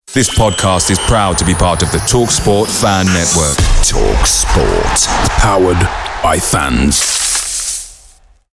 This podcast is proud to be part of the TalkSport Fan Network. TalkSport. Powered by fans.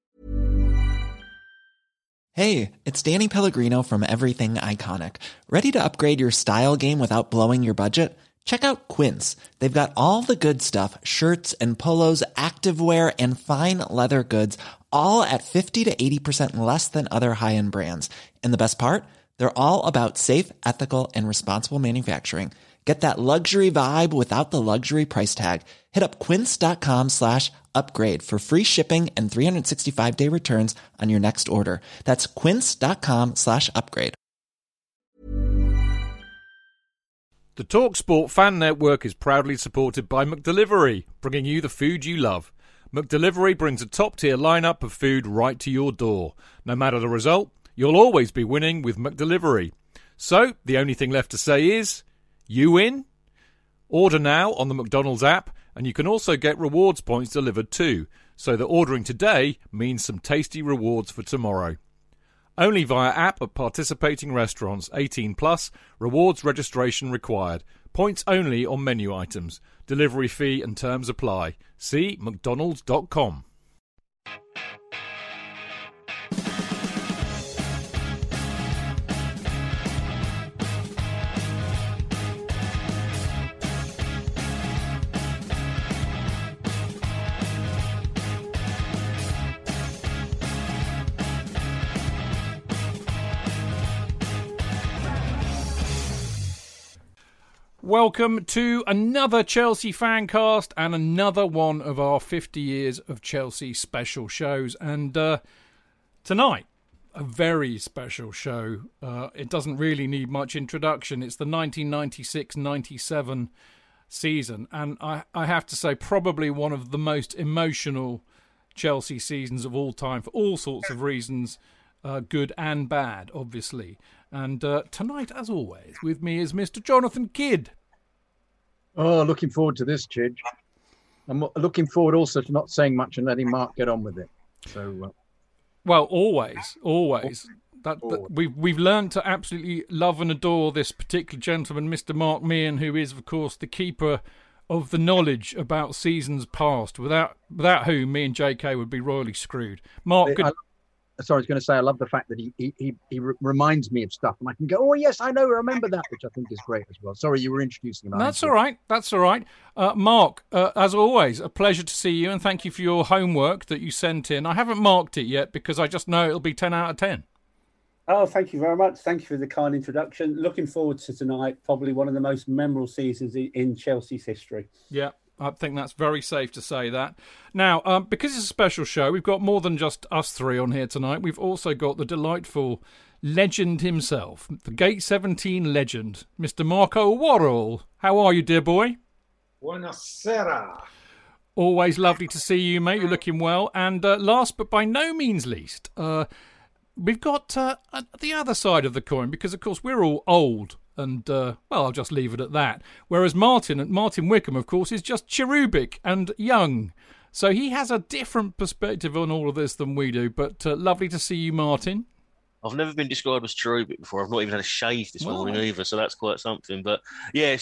Hey, it's Danny Pellegrino from Everything Iconic. Ready to upgrade your style game without blowing your budget? Check out Quince. They've got all the good stuff, shirts and polos, activewear, and fine leather goods, all at 50 to 80% less than other high-end brands. And the best part? They're all about safe, ethical, and responsible manufacturing. Get that luxury vibe without the luxury price tag. Hit up quince.com/upgrade for free shipping and 365-day returns on your next order. That's quince.com/upgrade. The TalkSport Fan Network is proudly supported by McDelivery, bringing you the food you love. McDelivery brings a top-tier lineup of food right to your door. No matter the result, you'll always be winning with McDelivery. So, the only thing left to say is, you win? Order now on the McDonald's app, and you can also get rewards points delivered too, so that ordering today means some tasty rewards for tomorrow. Only via app at participating restaurants. 18 plus. Rewards registration required. Points only on menu items. Delivery fee and terms apply. See mcdonalds.com. Welcome to another Chelsea Fancast and another one of our 50 years of Chelsea special shows. And tonight, a very special show. It doesn't really need much introduction. It's the 1996-97 season. And I have to say, probably one of the most emotional Chelsea seasons of all time for all sorts of reasons, good and bad, obviously. And tonight, as always, with me is Mr. Jonathan Kidd. Oh, looking forward to this, Chidge. I'm looking forward also to not saying much and letting Mark get on with it. So, well, always. We've learned to absolutely love and adore this particular gentleman, Mr. Mark Meehan, who is, of course, the keeper of the knowledge about seasons past, without whom me and JK would be royally screwed. Mark, I was going to say, I love the fact that he reminds me of stuff, and I can go, oh, yes, I know, remember that, which I think is great as well. Sorry, you were introducing him. That's all right. Mark, as always, a pleasure to see you, and thank you for your homework that you sent in. I haven't marked it yet because I just know it'll be 10 out of 10. Oh, thank you very much. Thank you for the kind introduction. Looking forward to tonight, probably one of the most memorable seasons in Chelsea's history. Yeah. I think that's very safe to say that. Now, because it's a special show, we've got more than just us three on here tonight. We've also got the delightful legend himself, the Gate 17 legend, Mr. Marco Worrall. How are you, dear boy? Buonasera. Always lovely to see you, mate. You're looking well. And last but by no means least, we've got the other side of the coin, because, of course, we're all old. And, I'll just leave it at that. Whereas Martin Wickham, of course, is just cherubic and young. So he has a different perspective on all of this than we do. But lovely to see you, Martin. I've never been described as cherubic before. I've not even had a shave this morning either, so that's quite something. But, yeah,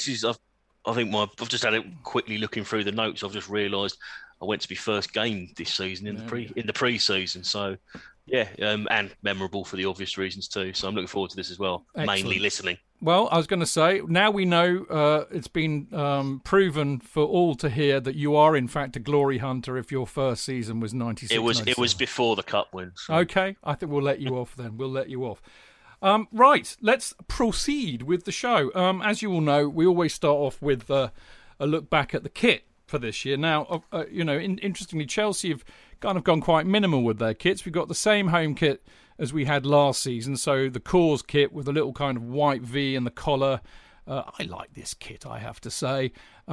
I've just had it quickly looking through the notes. I've just realised I went to my first game this season in the pre-season. So, yeah, and memorable for the obvious reasons too. So I'm looking forward to this as well, mainly listening. Well, I was going to say, now we know it's been proven for all to hear that you are, in fact, a glory hunter if your first season was 96. It was before the Cup win. So. Okay, I think we'll let you off then. We'll let you off. Right, let's proceed with the show. As you all know, we always start off with a look back at the kit for this year. Now, interestingly, Chelsea have kind of gone quite minimal with their kits. We've got the same home kit as we had last season, so the Cause kit with a little kind of white V in the collar. I like this kit, I have to say.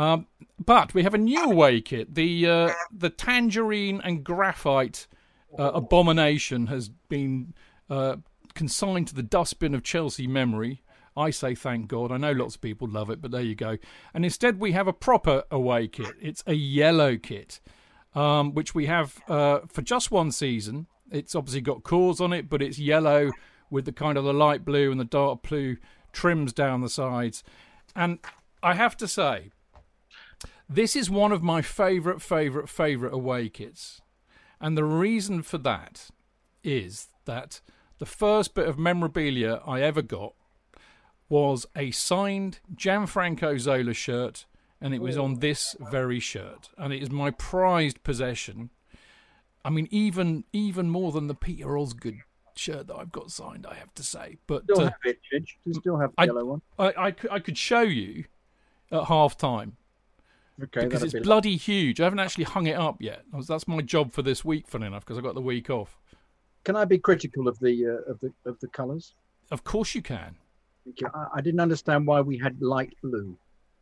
But we have a new away kit. The tangerine and graphite abomination has been consigned to the dustbin of Chelsea memory. I say thank God. I know lots of people love it, but there you go. And instead we have a proper away kit. It's a yellow kit, which we have for just one season. It's obviously got Cause on it, but it's yellow with the kind of the light blue and the dark blue trims down the sides. And I have to say, this is one of my favourite away kits. And the reason for that is that the first bit of memorabilia I ever got was a signed Gianfranco Zola shirt, and it was on this very shirt. And it is my prized possession. I mean, even more than the Peter Osgood shirt that I've got signed, I have to say. But still have it, Chidge. You still have the yellow one. I could show you at half time. Okay, because it's bloody huge. I haven't actually hung it up yet. That's my job for this week, funny enough, because I got the week off. Can I be critical of the colours? Of course you can. I didn't understand why we had light blue.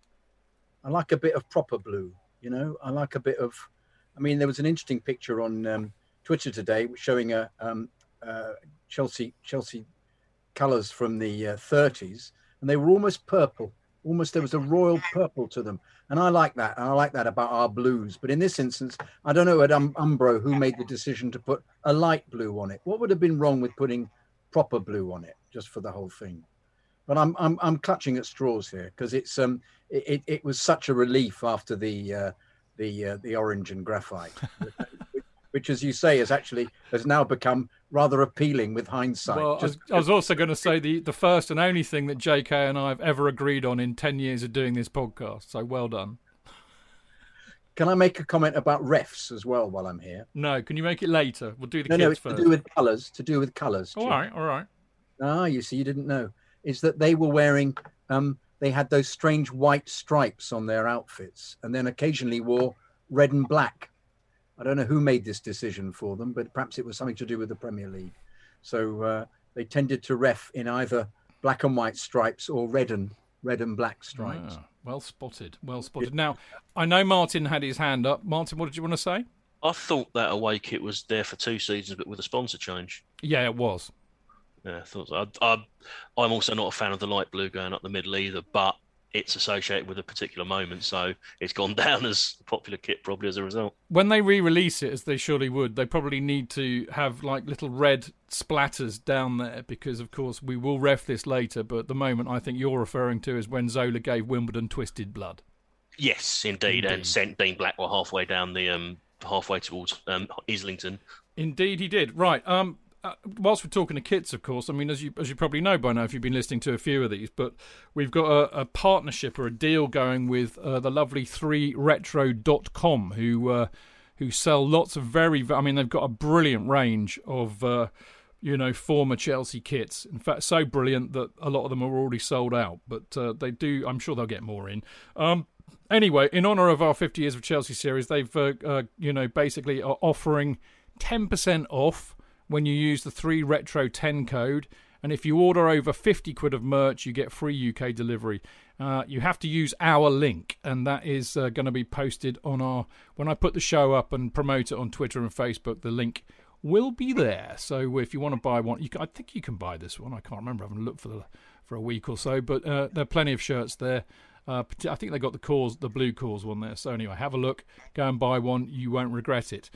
I like a bit of proper blue, you know. I like a bit of. I mean, there was an interesting picture on Twitter today showing a Chelsea colours from the 30s, and they were almost purple. Almost there was a royal purple to them, and I like that. And I like that about our blues. But in this instance, I don't know at Umbro who made the decision to put a light blue on it. What would have been wrong with putting proper blue on it just for the whole thing? But I'm clutching at straws here because it was such a relief after the orange and graphite, which, as you say, has now become rather appealing with hindsight. Well, I was also going to say the first and only thing that JK and I have ever agreed on in 10 years of doing this podcast. So well done. Can I make a comment about refs as well while I'm here? No, can you make it later? We'll do the kids it's first. To do with colours. All right. Ah, you see, you didn't know. Is that they were wearing, they had those strange white stripes on their outfits and then occasionally wore red and black. I don't know who made this decision for them, but perhaps it was something to do with the Premier League. So they tended to ref in either black and white stripes or red and black stripes. Well spotted. Now, I know Martin had his hand up. Martin, what did you want to say? I thought that away kit was there for 2 seasons, but with a sponsor change. Yeah, it was. Yeah, I thought so. I'm also not a fan of the light blue going up the middle either, but it's associated with a particular moment, so it's gone down as a popular kit probably as a result. When they re-release it, as they surely would, they probably need to have like little red splatters down there because, of course, we will ref this later, but the moment I think you're referring to is when Zola gave Wimbledon twisted blood. Yes, indeed. And sent Dean Blackwell halfway down the halfway towards Islington. Indeed, he did. Right. Whilst we're talking to kits, of course, I mean, as you probably know by now if you've been listening to a few of these, but we've got a partnership or a deal going with the lovely 3retro.com who sell lots of they've got a brilliant range of former Chelsea kits. In fact, so brilliant that a lot of them are already sold out, but they do. I'm sure they'll get more in. Anyway, in honour of our 50 Years of Chelsea series, they've basically are offering 10% off when you use the 3retro10 code, and if you order over 50 quid of merch, you get free UK delivery. You have to use our link, and that is going to be posted on when I put the show up and promote it on Twitter and Facebook, the link will be there. So if you want to buy one, I think you can buy this one. I can't remember. I haven't looked for a week or so, but there are plenty of shirts there. I think they got the blue cause one there. So anyway, have a look, go and buy one. You won't regret it.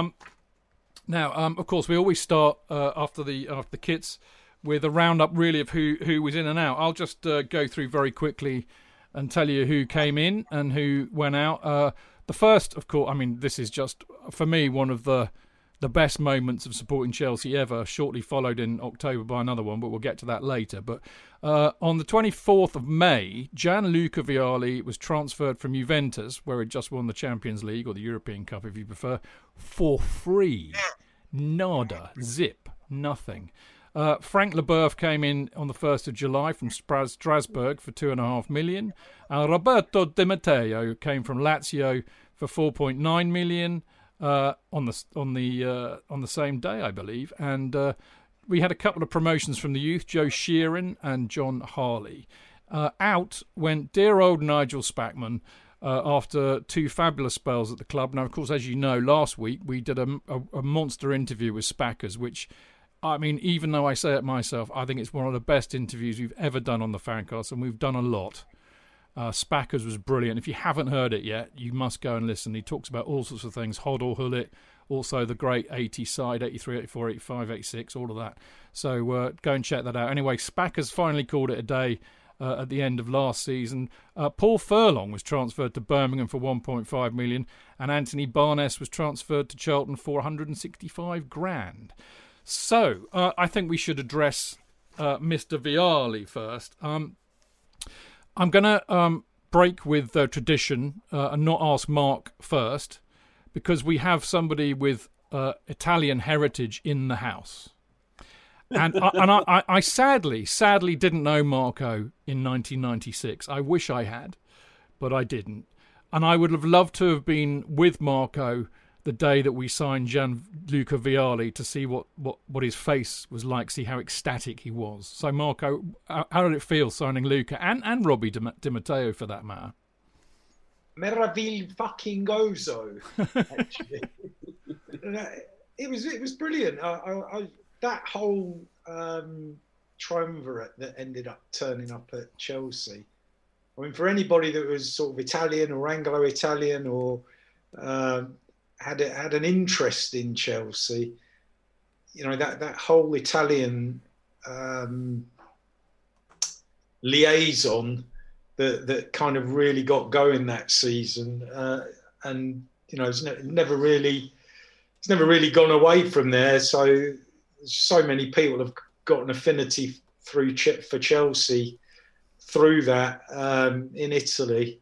Now, of course, we always start after the kits with a roundup, really, of who was in and out. I'll just go through very quickly and tell you who came in and who went out. The first, of course, I mean, this is just, for me, one of the best moments of supporting Chelsea ever, shortly followed in October by another one, but we'll get to that later. But on the 24th of May, Gianluca Vialli was transferred from Juventus, where he'd just won the Champions League, or the European Cup if you prefer, for free. Nada. Zip. Nothing. Frank Leboeuf came in on the 1st of July from Strasbourg for $2.5 million. Roberto Di Matteo came from Lazio for $4.9 million. On the same day, I believe, and we had a couple of promotions from the youth, Joe Sheeran and John Harley. Out went dear old Nigel Spackman after 2 fabulous spells at the club. Now, of course, as you know, last week we did a monster interview with Spackers, which, I mean, even though I say it myself, I think it's one of the best interviews we've ever done on the Fancast, and we've done a lot. Spackers was brilliant. If you haven't heard it yet, you must go and listen. He talks about all sorts of things, Hoddle, Hullet, also the great 80 side, 83, 84, 85, 86, all of that. So go and check that out. Anyway, Spackers finally called it a day at the end of last season. Paul Furlong was transferred to Birmingham for 1.5 million, and Anthony Barnes was transferred to Charlton for 165 grand. So I think we should address Mr. Vialli first. I'm going to break with tradition and not ask Mark first, because we have somebody with Italian heritage in the house. And I sadly didn't know Marco in 1996. I wish I had, but I didn't. And I would have loved to have been with Marco the day that we signed Gianluca Vialli to see what his face was like, see how ecstatic he was. So, Marco, how did it feel signing Luca and Robbie Di Matteo for that matter? Meraviglia fucking gozo, actually. It was brilliant. That whole triumvirate that ended up turning up at Chelsea. I mean, for anybody that was sort of Italian or Anglo-Italian or had an interest in Chelsea, you know, that whole Italian liaison that kind of really got going that season, and you know, it's never really gone away from there. So many people have got an affinity for Chelsea through that in Italy.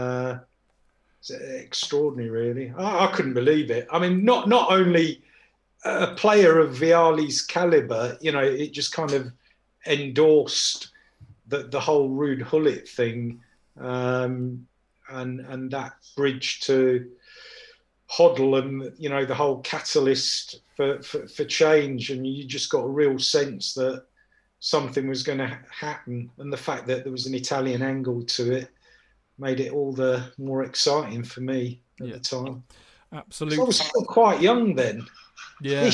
It's extraordinary, really. I couldn't believe it. I mean, not only a player of Vialli's calibre, you know, it just kind of endorsed the whole Ruud Gullit thing, and that bridge to Hoddle, and you know, the whole catalyst for change, and you just got a real sense that something was going to happen, and the fact that there was an Italian angle to it made it all the more exciting for me at the time. Absolutely. I was still quite young then. Yeah.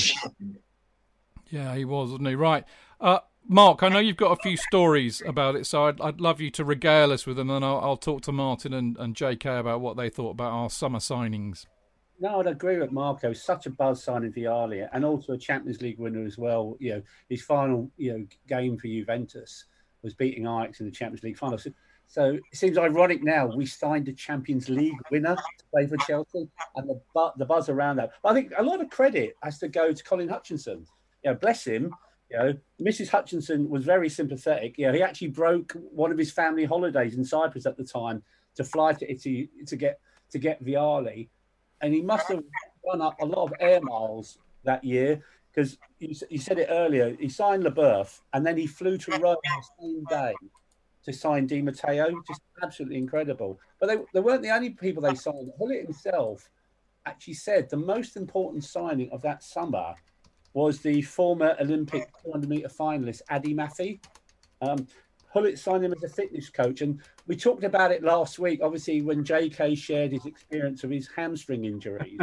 Yeah, he was, wasn't he? Right. Mark, I know you've got a few stories about it, so I'd love you to regale us with them, and I'll talk to Martin and JK about what they thought about our summer signings. No, I'd agree with Marco. Such a buzz signing Vialli, and also a Champions League winner as well. You know, his final game for Juventus was beating Ajax in the Champions League final. So it seems ironic now we signed a Champions League winner to play for Chelsea, and the buzz around that. But I think a lot of credit has to go to Colin Hutchinson. You know, bless him. You know, Mrs. Hutchinson was very sympathetic. You know, he actually broke one of his family holidays in Cyprus at the time to fly to Italy to get Vialli, and he must have run up a lot of air miles that year, because you said it earlier. He signed Leboeuf, and then he flew to Rome the same day to sign Di Matteo. Just absolutely incredible. But they weren't the only people they signed. Gullit himself actually said the most important signing of that summer was the former Olympic 200-metre finalist, Adi Mafi. Gullit signed him as a fitness coach. And we talked about it last week, obviously, when JK shared his experience of his hamstring injuries.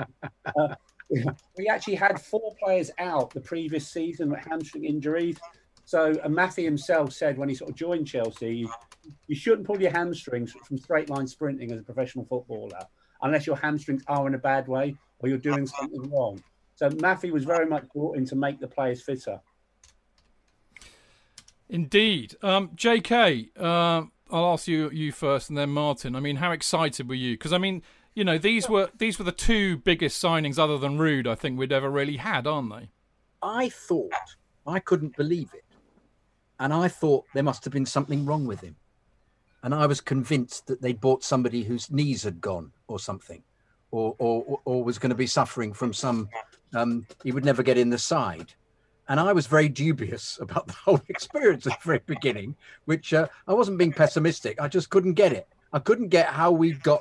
We actually had 4 players out the previous season with hamstring injuries. So Mafi himself said when he sort of joined Chelsea, you shouldn't pull your hamstrings from straight line sprinting as a professional footballer unless your hamstrings are in a bad way or you're doing something wrong. So Mafi was very much brought in to make the players fitter. Indeed. JK, I'll ask you first and then Martin. I mean, how excited were you? Because, I mean, you know, these were the 2 biggest signings other than Ruud I think we'd ever really had, aren't they? I thought, I couldn't believe it. And I thought there must have been something wrong with him. And I was convinced that they'd bought somebody whose knees had gone or something, or was going to be suffering from some, he would never get in the side. And I was very dubious about the whole experience at the very beginning, which I wasn't being pessimistic. I just couldn't get it. I couldn't get how we got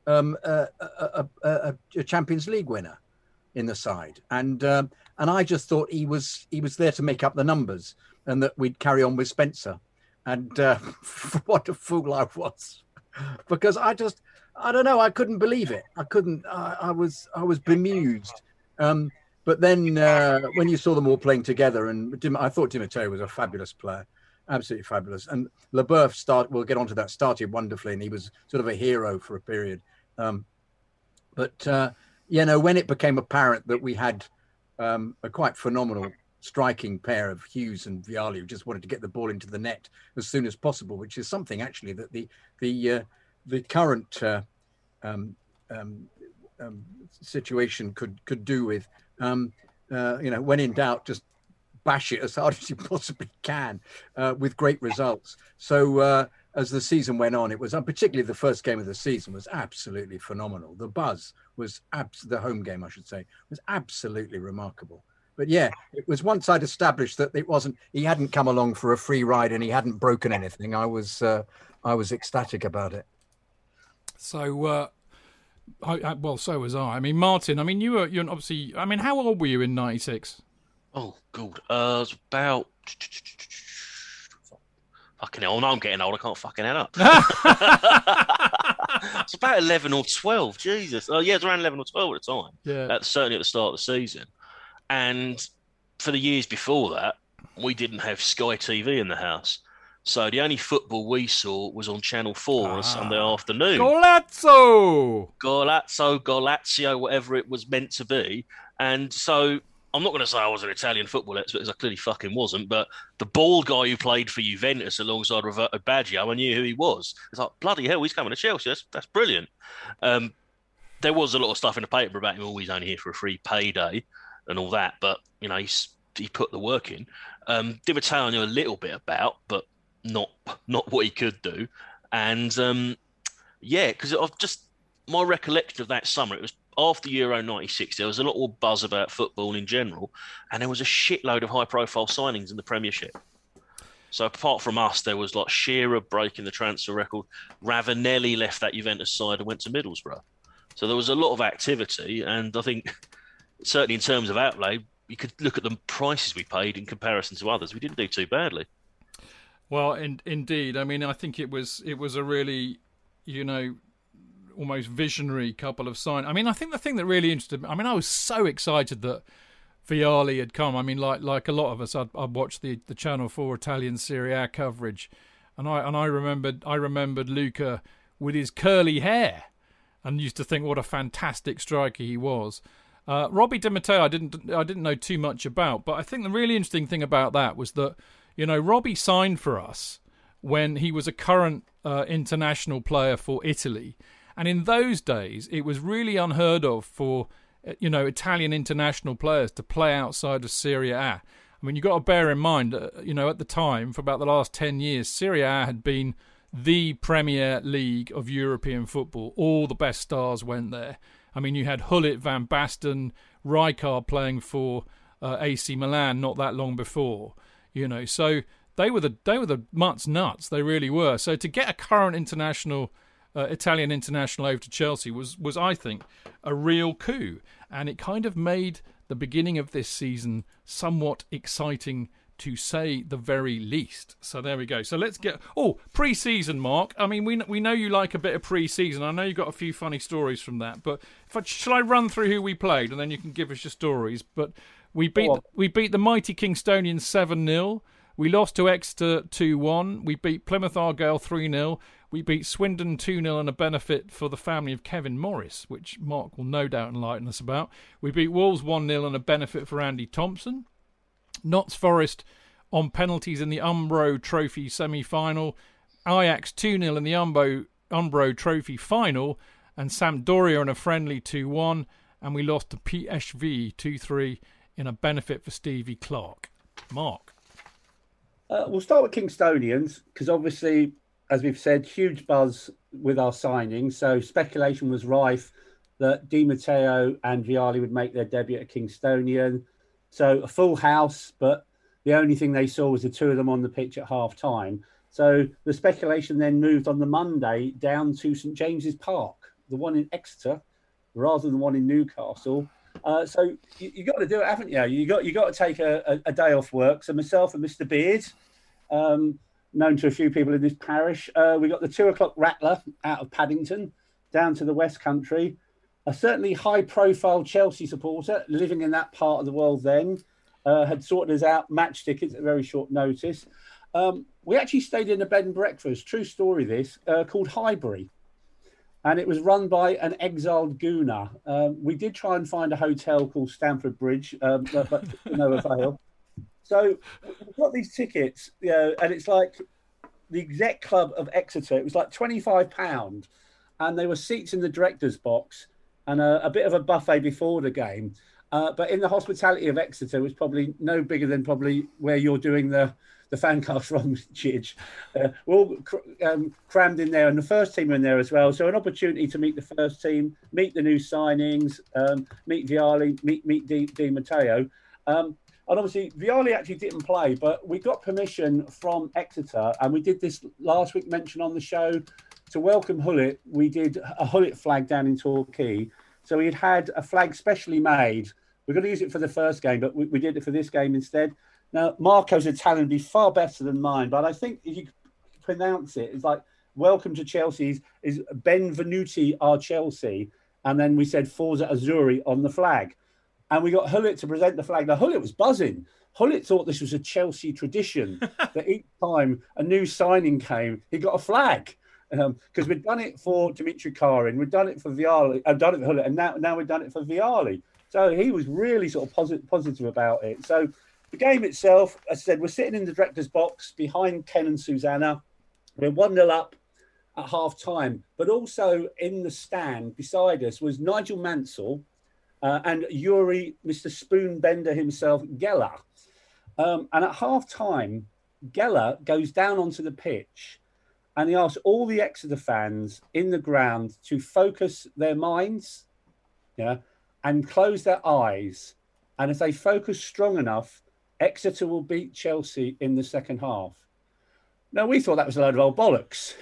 a Champions League winner in the side. And I just thought he was there to make up the numbers, and that we'd carry on with Spencer. And what a fool I was, because I don't know, I couldn't believe it. I was bemused. But then when you saw them all playing together, and I thought Di Matteo was a fabulous player, absolutely fabulous. And Leboeuf we'll get onto that, started wonderfully, and he was sort of a hero for a period. But when it became apparent that we had a quite phenomenal striking pair of Hughes and Vialli, who just wanted to get the ball into the net as soon as possible, which is something actually that the current situation could do with. When in doubt, just bash it as hard as you possibly can, with great results. So as the season went on, it was, particularly the first game of the season, was absolutely phenomenal. The buzz was the home game, I should say, was absolutely remarkable. But yeah, it was once I'd established that he hadn't come along for a free ride and he hadn't broken anything, I was ecstatic about it. So, so was I. I mean, Martin, you're obviously, how old were you in 96? Oh, God. I was about... Fucking hell, no, I'm getting old. I can't fucking add up. It's about 11 or 12. Jesus. Oh, yeah, it was around 11 or 12 at the time. Yeah. Certainly at the start of the season. And for the years before that, we didn't have Sky TV in the house. So the only football we saw was on Channel 4 on a Sunday afternoon. Golazzo, whatever it was meant to be. And so I'm not going to say I was an Italian football expert, because I clearly fucking wasn't, but the bald guy who played for Juventus alongside Roberto Baggio, I knew who he was. It's like, bloody hell, he's coming to Chelsea. That's brilliant. There was a lot of stuff in the paper about him, he's only here for a free payday and all that, but, he put the work in. Di Matteo I knew a little bit about, but not what he could do. And, because my recollection of that summer, it was after Euro 96, there was a lot more buzz about football in general, and there was a shitload of high-profile signings in the Premiership. So apart from us, there was like Shearer breaking the transfer record. Ravanelli left that Juventus side and went to Middlesbrough. So there was a lot of activity, and I think certainly in terms of outlay, you could look at the prices we paid in comparison to others. We didn't do too badly. Well, indeed. I think it was a really, almost visionary couple of signs. I think the thing that really interested me, I was so excited that Vialli had come. Like a lot of us, I'd watched the Channel 4 Italian Serie A coverage, and I remembered Luca with his curly hair, and used to think what a fantastic striker he was. Robbie Di Matteo, I didn't know too much about, but I think the really interesting thing about that was that, Robbie signed for us when he was a current international player for Italy. And in those days, it was really unheard of for, Italian international players to play outside of Serie A. You've got to bear in mind, at the time, for about the last 10 years, Serie A had been the Premier League of European football. All the best stars went there. You had Gullit, Van Basten, Rijkaard playing for AC Milan not that long before. So they were the Mutt's nuts. They really were. So to get a current international, Italian international over to Chelsea was I think a real coup, and it kind of made the beginning of this season somewhat exciting, to say the very least. So there we go. So let's get pre-season, Mark. We know you like a bit of pre-season. I know you got a few funny stories from that, but shall I run through who we played and then you can give us your stories? But we beat the mighty Kingstonians 7-0. We lost to Exeter 2-1. We beat Plymouth Argyle 3-0. We beat Swindon 2-0 on a benefit for the family of Kevin Morris, which Mark will no doubt enlighten us about. We beat Wolves 1-0 on a benefit for Andy Thompson. Notts Forest on penalties in the Umbro Trophy semi-final. Ajax 2-0 in the Umbro Trophy final. And Sampdoria in a friendly 2-1. And we lost to PSV 2-3 in a benefit for Stevie Clark. Mark? We'll start with Kingstonians, because obviously, as we've said, huge buzz with our signings. So speculation was rife that Di Matteo and Vialli would make their debut at Kingstonian. So a full house, but the only thing they saw was the two of them on the pitch at half-time. So the speculation then moved on the Monday down to St James's Park, the one in Exeter, rather than the one in Newcastle. So you got to do it, haven't you? You got to take a day off work. So myself and Mr Beard, known to a few people in this parish, we got the 2:00 Rattler out of Paddington down to the West Country. A certainly high-profile Chelsea supporter living in that part of the world then had sorted us out match tickets at very short notice. We actually stayed in a bed and breakfast, true story this, called Highbury. and it was run by an exiled gooner. We did try and find a hotel called Stamford Bridge, but to no avail. So we've got these tickets, and it's like the Exec Club of Exeter. It was like £25, and there were seats in the director's box and a bit of a buffet before the game. But in the hospitality of Exeter was probably no bigger than probably where you're doing the Fancast from, Chidge. We're all crammed in there, and the first team are in there as well. So an opportunity to meet the first team, meet the new signings, meet Vialli, meet Di Matteo. And obviously, Vialli actually didn't play, but we got permission from Exeter, and we did this last week mention on the show to welcome Hullet. We did a Hullet flag down in Torquay. So we had a flag specially made. We're going to use it for the first game, but we did it for this game instead. Now, Marco's Italian would be far better than mine, but I think if you pronounce it, it's like welcome to Chelsea's is Benvenuti our Chelsea. And then we said Forza Azzurri on the flag. And we got Hullet to present the flag. Now, Hullet was buzzing. Hullet thought this was a Chelsea tradition, that each time a new signing came, he got a flag. Because we'd done it for Dimitri Karin, we'd done it for Vialli, done it for Hullet, and now we've done it for Vialli. So he was really sort of positive about it. So the game itself, as I said, we're sitting in the director's box behind Ken and Susanna. We're 1-0 up at half time, but also in the stand beside us was Nigel Mansell, and Yuri, Mr. Spoonbender himself, Geller. And at half time, Geller goes down onto the pitch and he asks all the Exeter fans in the ground to focus their minds, and close their eyes. And if they focus strong enough, Exeter will beat Chelsea in the second half. Now, we thought that was a load of old bollocks.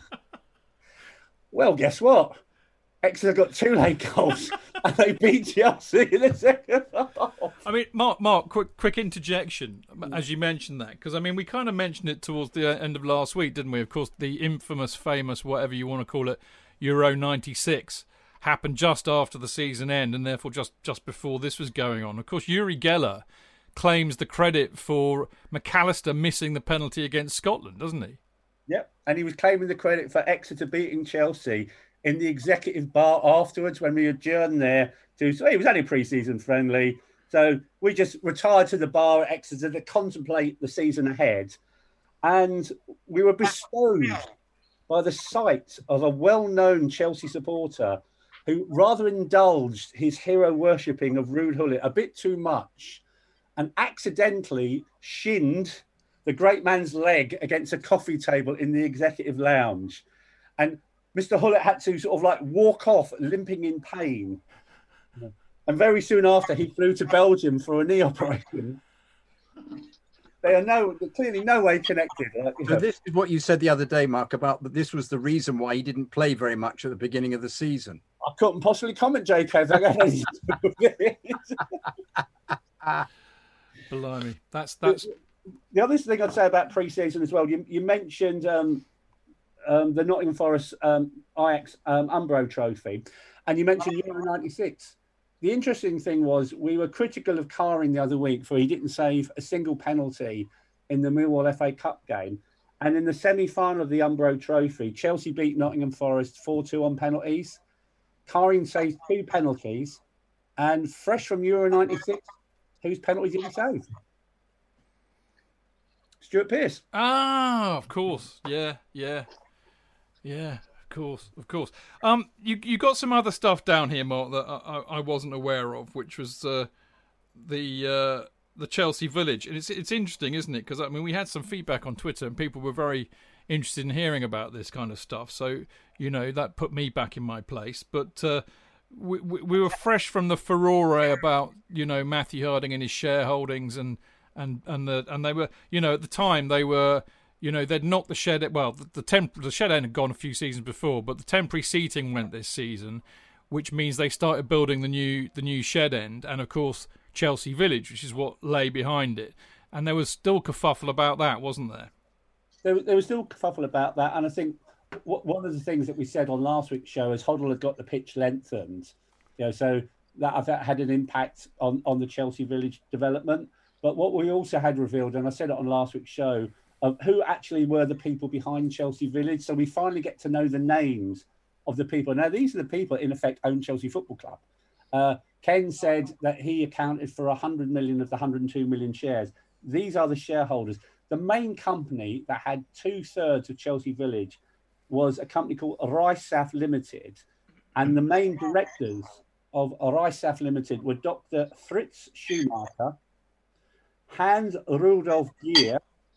Well, guess what? Exeter got 2 late goals and they beat Chelsea in the second half. I mean, Mark, quick interjection as you mentioned that, because I mean, we kind of mentioned it towards the end of last week, didn't we? Of course, the infamous, famous, whatever you want to call it, Euro 96 happened just after the season end, and therefore just before this was going on. Of course, Yuri Geller claims the credit for McAllister missing the penalty against Scotland, doesn't he? Yep, and he was claiming the credit for Exeter beating Chelsea in the executive bar afterwards when we adjourned there so it was only pre-season friendly. So we just retired to the bar at Exeter to contemplate the season ahead. And we were bestowed by the sight of a well-known Chelsea supporter who rather indulged his hero worshipping of Ruud Hullet a bit too much and accidentally shinned the great man's leg against a coffee table in the executive lounge. And Mr. Hullet had to sort of like walk off, limping in pain. And very soon after, he flew to Belgium for a knee operation. They are clearly no way connected. So this is what you said the other day, Mark, about that this was the reason why he didn't play very much at the beginning of the season. I couldn't possibly comment, JK. Blimey, that's. The other thing I'd say about pre-season as well, you mentioned the Nottingham Forest Ajax Umbro Trophy, and you mentioned Euro 96. The interesting thing was we were critical of Karin the other week for he didn't save a single penalty in the Millwall FA Cup game. And in the semi-final of the Umbro Trophy, Chelsea beat Nottingham Forest 4-2 on penalties. Karin saved 2 penalties, and fresh from Euro 96, whose penalty did he save? Stuart Pearce. Ah, of course. Yeah. Of course. You got some other stuff down here, Mark, that I wasn't aware of, which was the Chelsea Village, and it's interesting, isn't it? Because I mean, we had some feedback on Twitter, and people were very interested in hearing about this kind of stuff. So that put me back in my place. But we were fresh from the furore about Matthew Harding and his shareholdings, and they were at the time they were. They'd knocked the shed. Well, the shed end had gone a few seasons before, but the temporary seating went this season, which means they started building the new shed end, and of course Chelsea Village, which is what lay behind it. And there was still kerfuffle about that, wasn't there? There was still kerfuffle about that, and I think one of the things that we said on last week's show is Hoddle had got the pitch lengthened, so that had an impact on the Chelsea Village development. But what we also had revealed, and I said it on last week's show, of who actually were the people behind Chelsea Village. So we finally get to know the names of the people. Now, these are the people, in effect, own Chelsea Football Club. Ken said that he accounted for 100 million of the 102 million shares. These are the shareholders. The main company that had 2/3 of Chelsea Village was a company called Rysaf Limited. And the main directors of Rysaf Limited were Dr. Fritz Schumacher, Hans Rudolf Gier,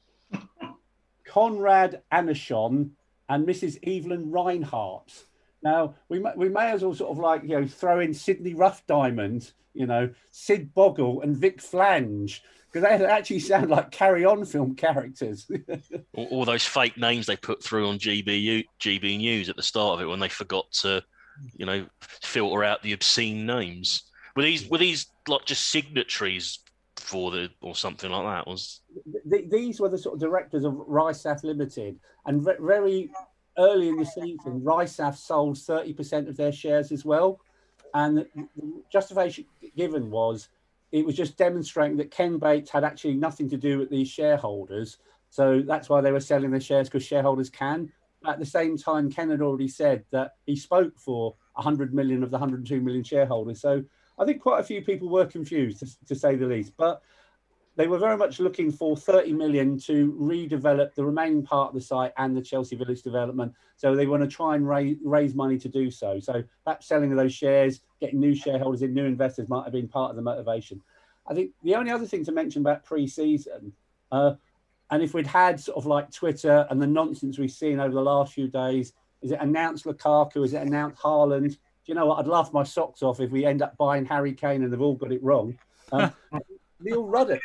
Konrad Anischon, and Mrs. Evelyn Reinhardt. Now, we may as well sort of like, throw in Sidney Rough Diamond, Sid Boggle and Vic Flange, because they actually sound like Carry On film characters. All those fake names they put through on GB News at the start of it when they forgot to, filter out the obscene names. Were these like just signatories or something like that? These were the sort of directors of Rysaf Limited, and very early in the season, Rysaf sold 30% of their shares as well. And the justification given was it was just demonstrating that Ken Bates had actually nothing to do with these shareholders. So that's why they were selling their shares, because shareholders can. At the same time, Ken had already said that he spoke for 100 million of the 102 million shareholders. So I think quite a few people were confused, to say the least. But they were very much looking for 30 million to redevelop the remaining part of the site and the Chelsea Village development. So they want to try and raise money to do so. So perhaps selling of those shares, getting new shareholders in, new investors might have been part of the motivation. I think the only other thing to mention about pre-season, and if we'd had sort of like Twitter and the nonsense we've seen over the last few days, is it announced Lukaku? Is it announced Haaland? Do you know what? I'd laugh my socks off if we end up buying Harry Kane and they've all got it wrong. Neil Ruddock.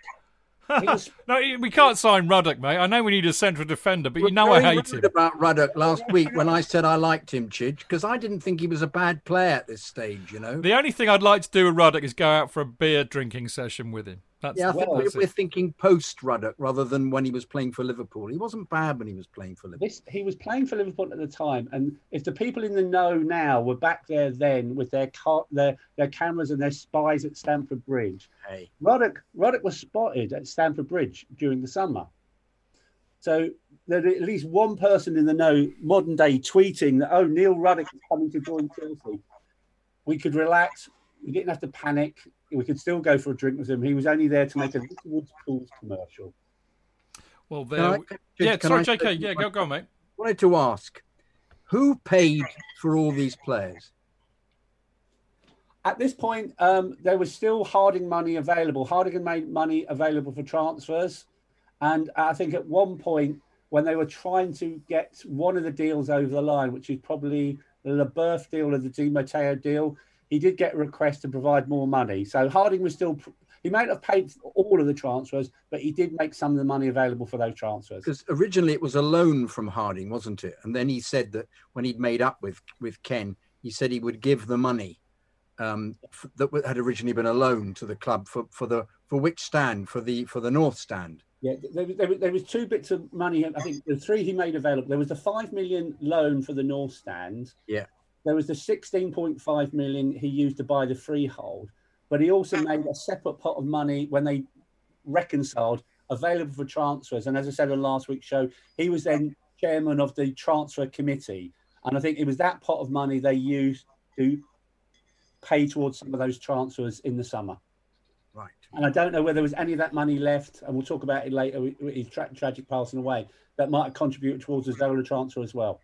No, we can't sign Ruddock, mate. I know we need a central defender, but I hate him. About Ruddock last week when I said I liked him, Chidge, because I didn't think he was a bad player at this stage, The only thing I'd like to do with Ruddock is go out for a beer drinking session with him. I think we're thinking post-Ruddock rather than when he was playing for Liverpool. He wasn't bad when he was playing for Liverpool. He was playing for Liverpool at the time, and if the people in the know now were back there then with their cameras and their spies at Stamford Bridge, Ruddock was spotted at Stamford Bridge during the summer. So there's at least one person in the know, modern day, tweeting that, Neil Ruddock is coming to join Chelsea. We could relax. We didn't have to panic. We could still go for a drink with him. He was only there to make a Woods Pools commercial. Well, JK. Yeah, go on, mate. I wanted to ask, who paid for all these players? At this point, there was still Harding money available. Harding had made money available for transfers. And I think at one point, when they were trying to get one of the deals over the line, which is probably the LeBeuf deal or the Di Matteo deal, he did get a request to provide more money. So Harding was still, he might have paid for all of the transfers, but he did make some of the money available for those transfers. Because originally it was a loan from Harding, wasn't it? And then he said that when he'd made up with Ken, he said he would give the money that had originally been a loan to the club for which stand? For the North stand. Yeah, there was two bits of money. I think the three he made available. There was the 5 million loan for the North stand. Yeah. There was the 16.5 million he used to buy the freehold, but he also made a separate pot of money when they reconciled available for transfers. And as I said on last week's show, he was then chairman of the transfer committee. And I think it was that pot of money they used to pay towards some of those transfers in the summer. Right. And I don't know whether there was any of that money left, and we'll talk about it later with his tragic passing away, that might have contributed towards the Zola transfer as well.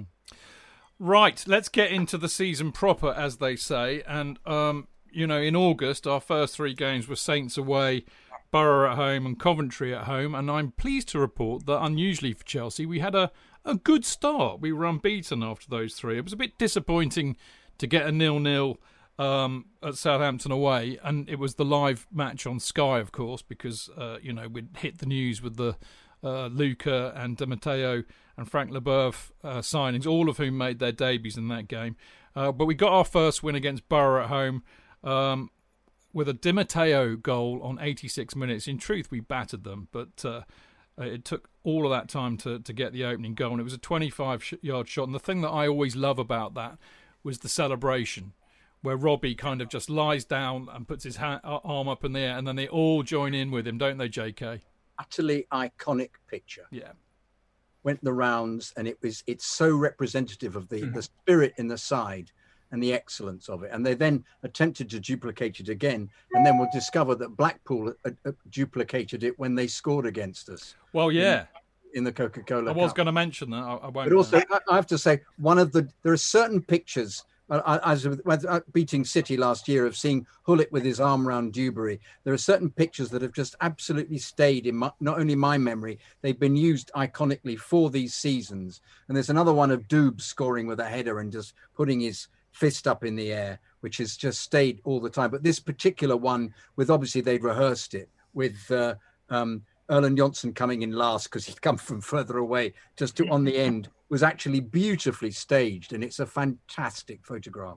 Right, let's get into the season proper, as they say. And, in August, our first three games were Saints away, Borough at home and Coventry at home. And I'm pleased to report that, unusually for Chelsea, we had a good start. We were unbeaten after those three. It was a bit disappointing to get a 0-0 at Southampton away. And it was the live match on Sky, of course, because, we'd hit the news with the Luca and Di Matteo and Frank Leboeuf signings, all of whom made their debuts in that game. But we got our first win against Borough at home with a Di Matteo goal on 86 minutes. In truth, we battered them, but it took all of that time to get the opening goal, and it was a 25-yard shot. And the thing that I always love about that was the celebration, where Robbie kind of just lies down and puts his arm up in the air, and then they all join in with him, don't they, JK? Utterly iconic picture. Yeah. went the rounds, and it's so representative of the spirit in the side and the excellence of it. And they then attempted to duplicate it again, and then we'll discover that Blackpool duplicated it when they scored against us. Well, yeah. In the Coca-Cola I was Cup. going to mention that. I won't. But also, I have to say, there are certain pictures, as with beating City last year, of seeing Hullet with his arm around Dewberry. There are certain pictures that have just absolutely stayed in not only my memory, they've been used iconically for these seasons. And there's another one of Doob scoring with a header and just putting his fist up in the air, which has just stayed all the time. But this particular one, with obviously they'd rehearsed it with Erland Johnson coming in last because he'd come from further away just to on the end, was actually beautifully staged, and it's a fantastic photograph.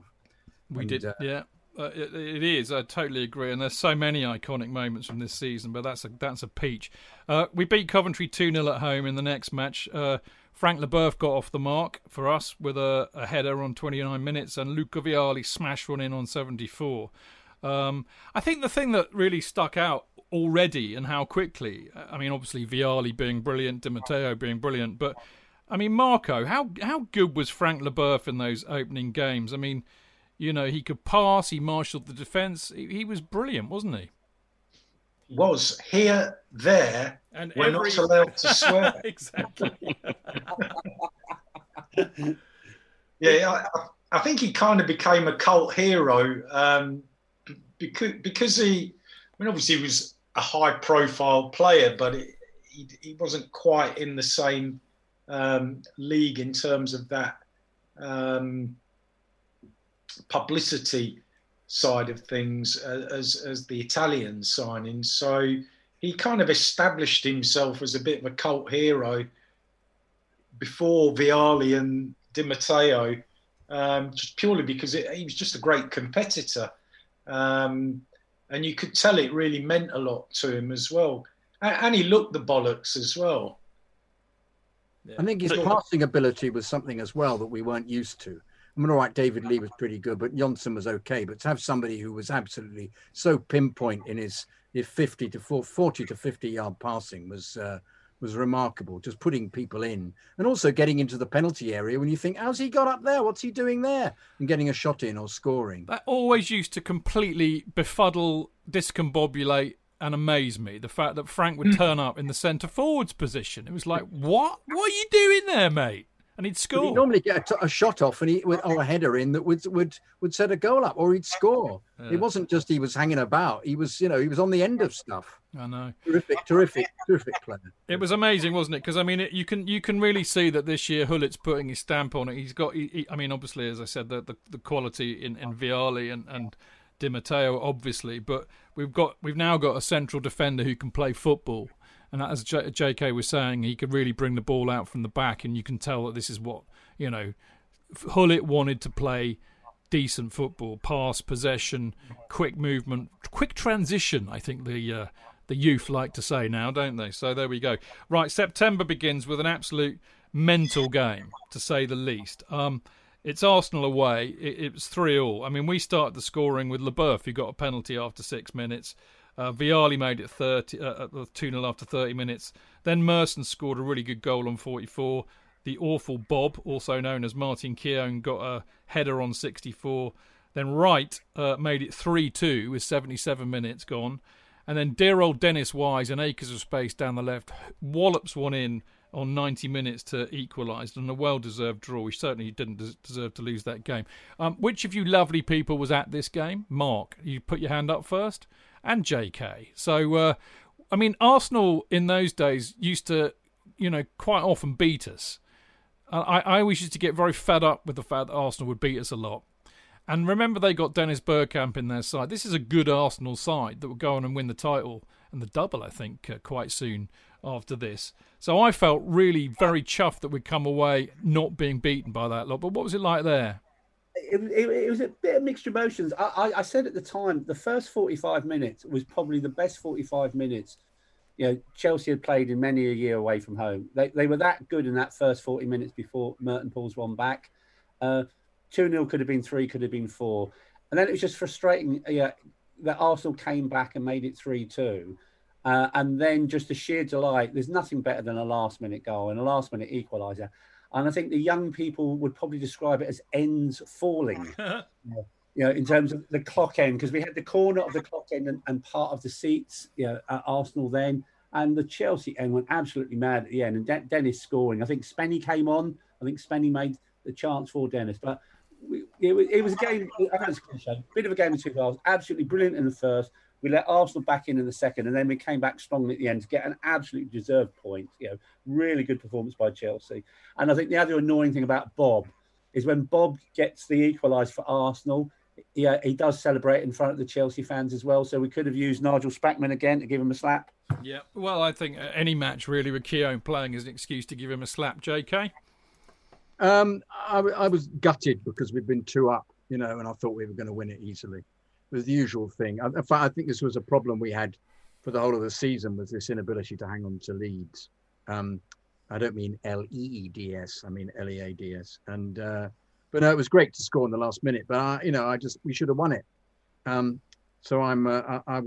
It is. I totally agree, and there's so many iconic moments from this season, but that's a peach. We beat Coventry 2-0 at home in the next match. Frank Leboeuf got off the mark for us with a header on 29 minutes, and Luca Vialli smashed one in on 74. I think the thing that really stuck out already and how quickly, I mean, obviously Vialli being brilliant, Di Matteo being brilliant, but I mean, Marco, how good was Frank Leboeuf in those opening games? I mean, you know, he could pass, he marshalled the defence, he was brilliant, wasn't he? Was here, there, and we're not allowed to swear. Exactly. Yeah, I think he kind of became a cult hero because he, I mean, obviously he was a high-profile player, but he wasn't quite in the same league in terms of that publicity side of things as the Italian signing. So he kind of established himself as a bit of a cult hero before Vialli and Di Matteo, just purely because he was just a great competitor. And you could tell it really meant a lot to him as well. And he looked the bollocks as well. I think his passing ability was something as well that we weren't used to. I mean, all right, David Lee was pretty good, but Johnson was okay. But to have somebody who was absolutely so pinpoint in his 40 to 50 yard passing was remarkable, just putting people in and also getting into the penalty area when you think, how's he got up there? What's he doing there? And getting a shot in or scoring. That always used to completely befuddle, discombobulate and amaze me. The fact that Frank would turn up in the centre forwards position. It was like, what? What are you doing there, mate? And he'd score. He'd normally get a shot off and or a header in that would set a goal up, or he'd score. Yeah. It wasn't just he was hanging about. He was, he was on the end of stuff. I know. Terrific player. It was amazing, wasn't it? Because I mean, you can really see that this year Hullet's putting his stamp on it. He's got. I mean, obviously, as I said, the quality in Vialli and Di Matteo, obviously, but we've now got a central defender who can play football. And as JK was saying, he could really bring the ball out from the back, and you can tell that this is what, Hullet wanted to play: decent football, pass, possession, quick movement, quick transition. I think the youth like to say now, don't they? So there we go. Right, September begins with an absolute mental game, to say the least. It's Arsenal away. It was 3-3. I mean, we started the scoring with Leboeuf, who got a penalty after 6 minutes. Vialli made it 2-0 after 30 minutes. Then Merson scored a really good goal on 44. The awful Bob, also known as Martin Keown, got a header on 64. Then Wright made it 3-2 with 77 minutes gone. And then dear old Dennis Wise, in acres of space down the left, wallops one in on 90 minutes to equalise, and a well-deserved draw. He certainly didn't deserve to lose that game. Which of you lovely people was at this game? Mark, you put your hand up first. And JK. So, I mean, Arsenal in those days used to, quite often beat us. I always used to get very fed up with the fact that Arsenal would beat us a lot. And remember, they got Dennis Bergkamp in their side. This is a good Arsenal side that would go on and win the title and the double, I think, quite soon after this. So I felt really very chuffed that we'd come away not being beaten by that lot. But what was it like there? It was a bit of mixed emotions. I said at the time, the first 45 minutes was probably the best 45 minutes Chelsea had played in many a year away from home. They were that good in that first 40 minutes before Merton pulls one back. 2-0 could have been 3, could have been 4. And then it was just frustrating that Arsenal came back and made it 3-2. And then just the sheer delight. There's nothing better than a last-minute goal and a last-minute equaliser. And I think the young people would probably describe it as ends falling, in terms of the clock end, because we had the corner of the clock end and part of the seats, at Arsenal then. And the Chelsea end went absolutely mad at the end. And Dennis scoring. I think Spenny came on. I think Spenny made the chance for Dennis. But it was a game, a bit of a game of two halves. Absolutely brilliant in the first. We let Arsenal back in the second, and then we came back strongly at the end to get an absolutely deserved point. Really good performance by Chelsea. And I think the other annoying thing about Bob is when Bob gets the equaliser for Arsenal, he does celebrate in front of the Chelsea fans as well. So we could have used Nigel Sprackman again to give him a slap. Yeah, well, I think any match really with Keown playing is an excuse to give him a slap. JK? I was gutted because we'd been 2 up, and I thought we were going to win it easily. It was the usual thing. In fact, I think this was a problem we had for the whole of the season, was this inability to hang on to leads. I don't mean Leeds, I mean Leads. And but no, it was great to score in the last minute. But we should have won it. So I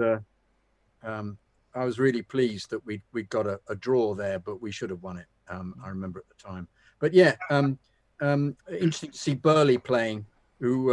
was really pleased that we got a draw there, but we should have won it. I remember at the time. But yeah, interesting to see Burley playing, who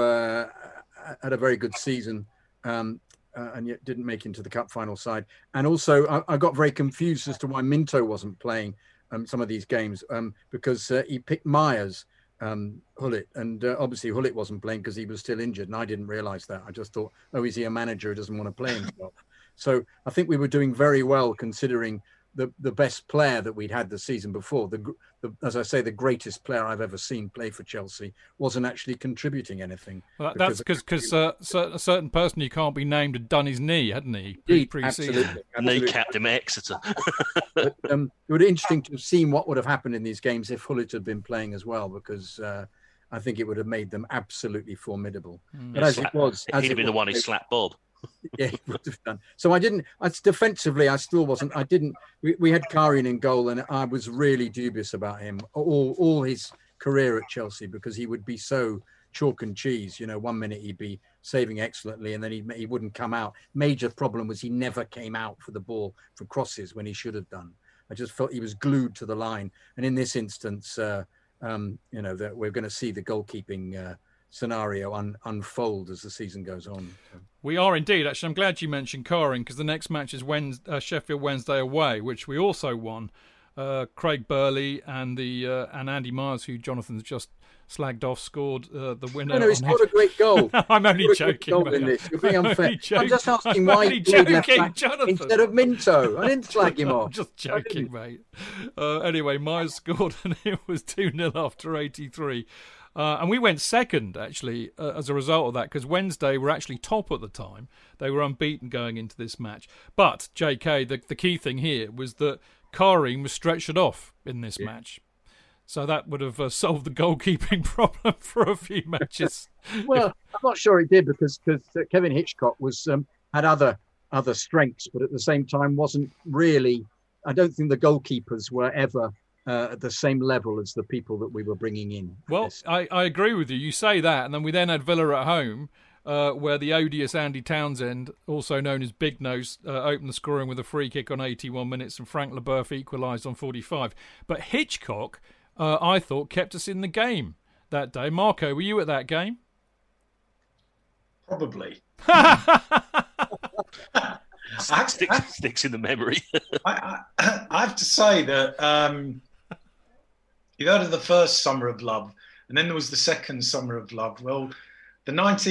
had a very good season, and yet didn't make into the cup final side. And also, I got very confused as to why Minto wasn't playing some of these games, because he picked Myers, Hullet, and obviously Hullet wasn't playing because he was still injured, and I didn't realise that. I just thought, is he a manager who doesn't want to play himself? So I think we were doing very well considering the best player that we'd had the season before. As I say, the greatest player I've ever seen play for Chelsea wasn't actually contributing anything. Well, that's because a certain person who can't be named had done his knee, hadn't he? Absolutely. Kneecapped him at Exeter. But, it would be interesting to have seen what would have happened in these games if Hullet had been playing as well, because I think it would have made them absolutely formidable. But as it was, he'd have been the one who slapped Bob. Yeah, he would have done. So defensively, I still wasn't. We had Karin in goal, and I was really dubious about him all his career at Chelsea, because he would be so chalk and cheese. 1 minute he'd be saving excellently, and then he wouldn't come out. Major problem was he never came out for the ball for crosses when he should have done. I just felt he was glued to the line. And in this instance, that we're going to see the goalkeeping scenario unfold as the season goes on. So. We are indeed. Actually, I'm glad you mentioned Karin, because the next match is Sheffield Wednesday away, which we also won. Craig Burley and Andy Myers, who Jonathan's just slagged off, scored the winner. No, he scored a great goal. I'm only joking. You're being unfair. I'm just asking why he played left back instead of Minto. I didn't slag him off. I'm just joking, mate. Anyway, Myers scored, and it was 2-0 after 83. And we went second, actually, as a result of that, because Wednesday were actually top at the time. They were unbeaten going into this match. But, JK, the key thing here was that Karin was stretchered off in this match. So that would have solved the goalkeeping problem for a few matches. Well, I'm not sure it did, because Kevin Hitchcock had other strengths, but at the same time wasn't really... I don't think the goalkeepers were ever... at the same level as the people that we were bringing in. Well, I agree with you. You say that, and then we then had Villa at home, where the odious Andy Townsend, also known as Big Nose, opened the scoring with a free kick on 81 minutes, and Frank Leboeuf equalised on 45. But Hitchcock, I thought, kept us in the game that day. Marco, were you at that game? Probably. Sticks in the memory. I have to say that you heard of the first Summer of Love, and then there was the second Summer of Love. Well, the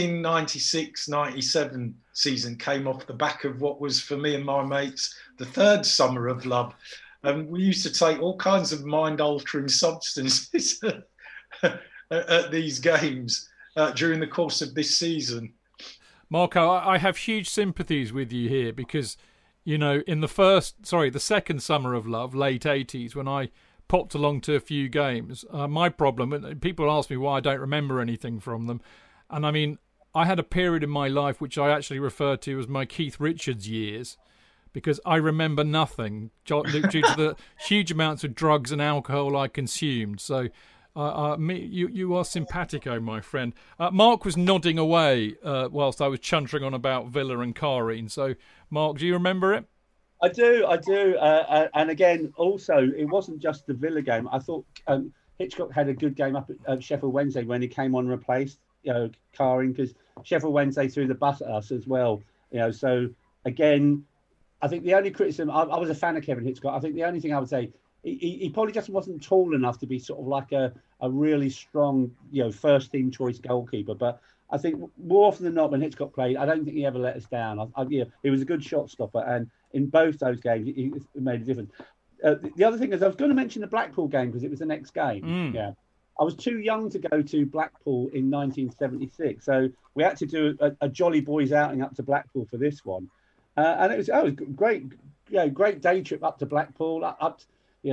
1996-97 season came off the back of what was, for me and my mates, the third Summer of Love. We used to take all kinds of mind-altering substances at these games during the course of this season. Marco, I have huge sympathies with you here, because, in the second Summer of Love, late 80s, when I popped along to a few games, my problem, people ask me why I don't remember anything from them. And I mean, I had a period in my life which I actually refer to as my Keith Richards years, because I remember nothing due to the huge amounts of drugs and alcohol I consumed. So you are simpatico, my friend. Mark was nodding away whilst I was chuntering on about Villa and Karin. So, Mark, do you remember it? I do. And again, also, it wasn't just the Villa game. I thought Hitchcock had a good game up at Sheffield Wednesday when he came on and replaced, Carring, because Sheffield Wednesday threw the bus at us as well. So again, I think the only criticism, I was a fan of Kevin Hitchcock. I think the only thing I would say, he probably just wasn't tall enough to be sort of like a really strong, first team choice goalkeeper. But I think more often than not, when Hitchcock played, I don't think he ever let us down. He was a good shot stopper, and in both those games, he made a difference. The other thing is, I was going to mention the Blackpool game because it was the next game. Yeah, I was too young to go to Blackpool in 1976, so we had to do a Jolly Boys outing up to Blackpool for this one, and it was great. Great day trip up to Blackpool, up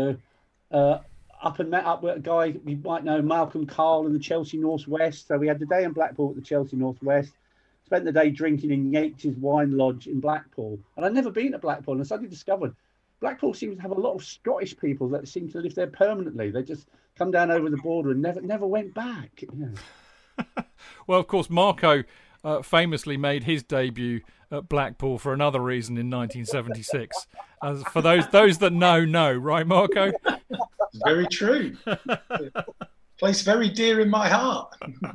and met up with a guy you might know, Malcolm Carl, in the Chelsea Northwest. So we had the day in Blackpool at the Chelsea Northwest. Spent the day drinking in Yates's Wine Lodge in Blackpool, and I'd never been to Blackpool, and I suddenly discovered Blackpool seems to have a lot of Scottish people that seem to live there permanently. They just come down over the border and never went back. Well, of course, Marco famously made his debut at Blackpool for another reason in 1976. As for those that know, right, Marco? Very true. Place very dear in my heart.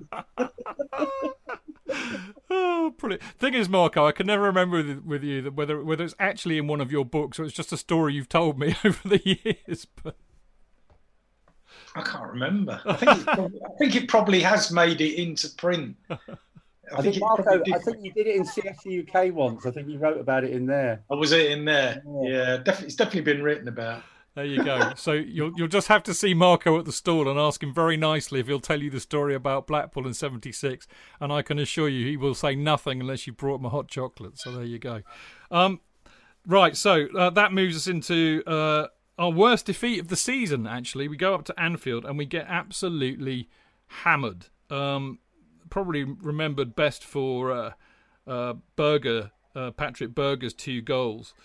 Oh, brilliant. Thing is, Marco, I can never remember with you that whether it's actually in one of your books or it's just a story you've told me over the years. But I can't remember. I think it probably has made it into print. I think Marco, I think you did it in CSC UK once. I think you wrote about it in there. Oh, was it in there? Yeah, definitely. It's definitely been written about. There you go. So you'll just have to see Marco at the stall and ask him very nicely if he'll tell you the story about Blackpool in '76. And I can assure you he will say nothing unless you brought him a hot chocolate. So there you go. Right, so that moves us into our worst defeat of the season, actually. We go up to Anfield and we get absolutely hammered. Probably remembered best for Patrick Berger's 2 goals.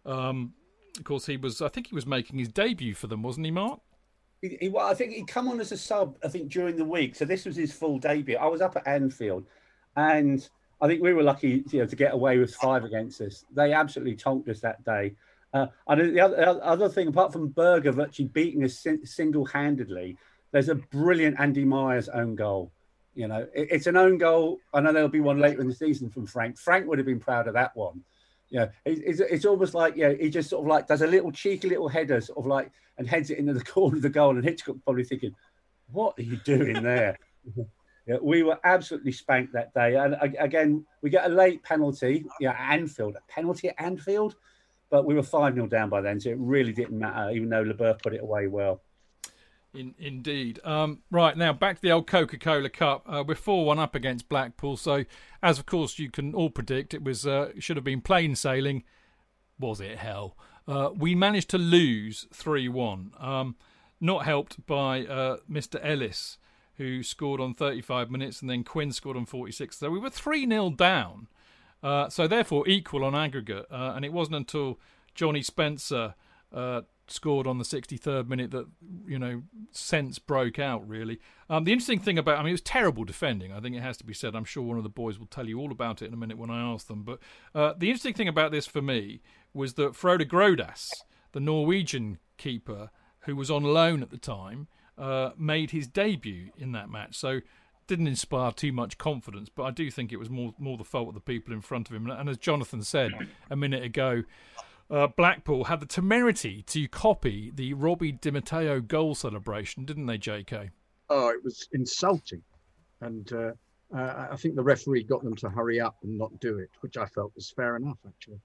Of course, I think he was making his debut for them, wasn't he, Mark? I think he'd come on as a sub, I think, during the week. So this was his full debut. I was up at Anfield, and I think we were lucky, to get away with 5 against us. They absolutely tonked us that day. And the other thing, apart from Berger virtually beating us single-handedly, there's a brilliant Andy Myers own goal. It's an own goal. I know there'll be one later in the season from Frank. Frank would have been proud of that one. It's almost like, he just sort of like does a cheeky little header sort of like and heads it into the corner of the goal, and Hitchcock probably thinking, what are you doing there? We were absolutely spanked that day. And again, we get a late penalty, Anfield, a penalty at Anfield, but we were 5-0 down by then, so it really didn't matter, even though Leboeuf put it away well. Indeed. Right, now back to the old Coca-Cola Cup. We're 4-1 up against Blackpool, so as of course you can all predict, it was should have been plain sailing. Was it hell? We managed to lose 3-1, not helped by Mr. Ellis, who scored on 35 minutes, and then Quinn scored on 46. So we were 3-0 down, so therefore equal on aggregate, and it wasn't until Johnny Spencer scored on the 63rd minute that sense broke out, really. The interesting thing about, it was terrible defending, I think it has to be said. I'm sure one of the boys will tell you all about it in a minute when I ask them, but the interesting thing about this for me was that Frode Grodås, the Norwegian keeper who was on loan at the time, made his debut in that match, so didn't inspire too much confidence, but I do think it was more the fault of the people in front of him. And as Jonathan said a minute ago, Blackpool had the temerity to copy the Robbie Di Matteo goal celebration, didn't they, JK? Oh, it was insulting. And I think the referee got them to hurry up and not do it, which I felt was fair enough, actually.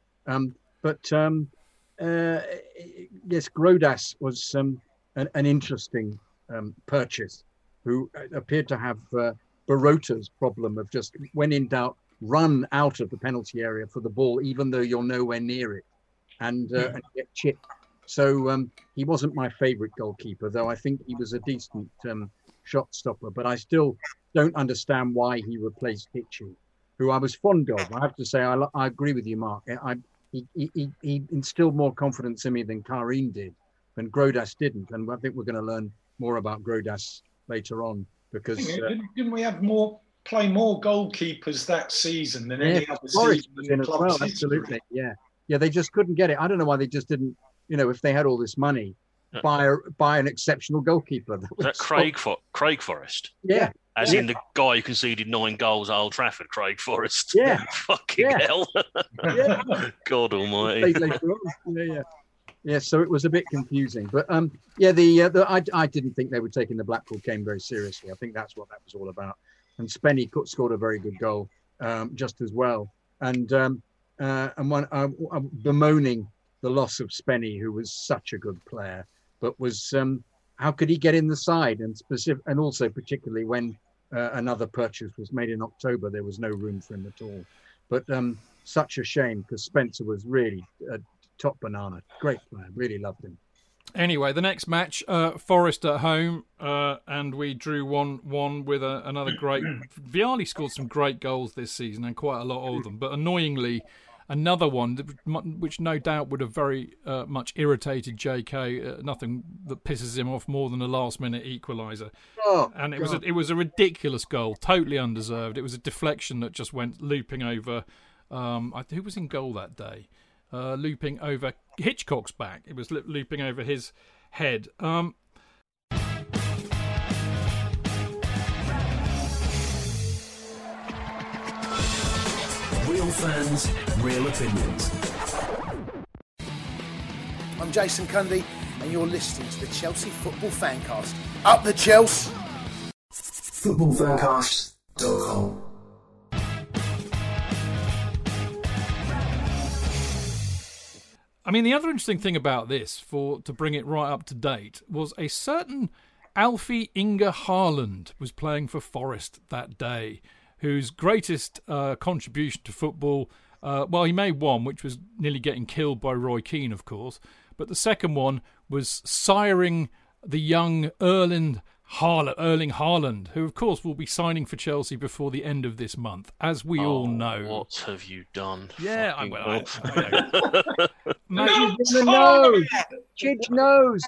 Yes, Grodås was an interesting purchase, who appeared to have Barota's problem of just, when in doubt, run out of the penalty area for the ball, even though you're nowhere near it. And get chipped. So he wasn't my favourite goalkeeper, though I think he was a decent shot stopper. But I still don't understand why he replaced Hitchy, who I was fond of. I have to say, I agree with you, Mark. He instilled more confidence in me than Carring did, and Grodås didn't. And I think we're going to learn more about Grodås later on, because didn't we have play more goalkeepers that season than any other season? As well, absolutely, yeah. Yeah, they just couldn't get it. I don't know why they just didn't. If they had all this money, buy an exceptional goalkeeper. Was that Craig Forrest? Yeah. As in the guy who conceded 9 goals at Old Trafford, Craig Forrest. Yeah. Fucking hell. Yeah. God almighty. Yeah, so it was a bit confusing. But I didn't think they were taking the Blackpool game very seriously. I think that's what that was all about. And Spenny scored a very good goal just as well. And bemoaning the loss of Spenny, who was such a good player, but was how could he get in the side? And also particularly when another purchase was made in October, there was no room for him at all. But such a shame, because Spencer was really a top banana. Great player. Really loved him. Anyway, the next match, Forest at home, and we drew 1-1 with another great... Vialli scored some great goals this season, and quite a lot of them. But annoyingly, another one, which no doubt would have very much irritated JK, nothing that pisses him off more than a last-minute equaliser. And it was a ridiculous goal, totally undeserved. It was a deflection that just went looping over... who was in goal that day? Looping over Hitchcock's back. It was looping over his head. Real fans, real opinions. I'm Jason Cundy, and you're listening to the Chelsea Football Fancast. Up the Chelsea! Footballfancast.com. I mean, the other interesting thing about this, to bring it right up to date, was a certain Alfie Inge Haaland was playing for Forest that day, whose greatest contribution to football, he made one, which was nearly getting killed by Roy Keane, of course, but the second one was siring the young Erling Haaland, who, of course, will be signing for Chelsea before the end of this month, as we all know. What have you done? Yeah, I know. Chidge knows.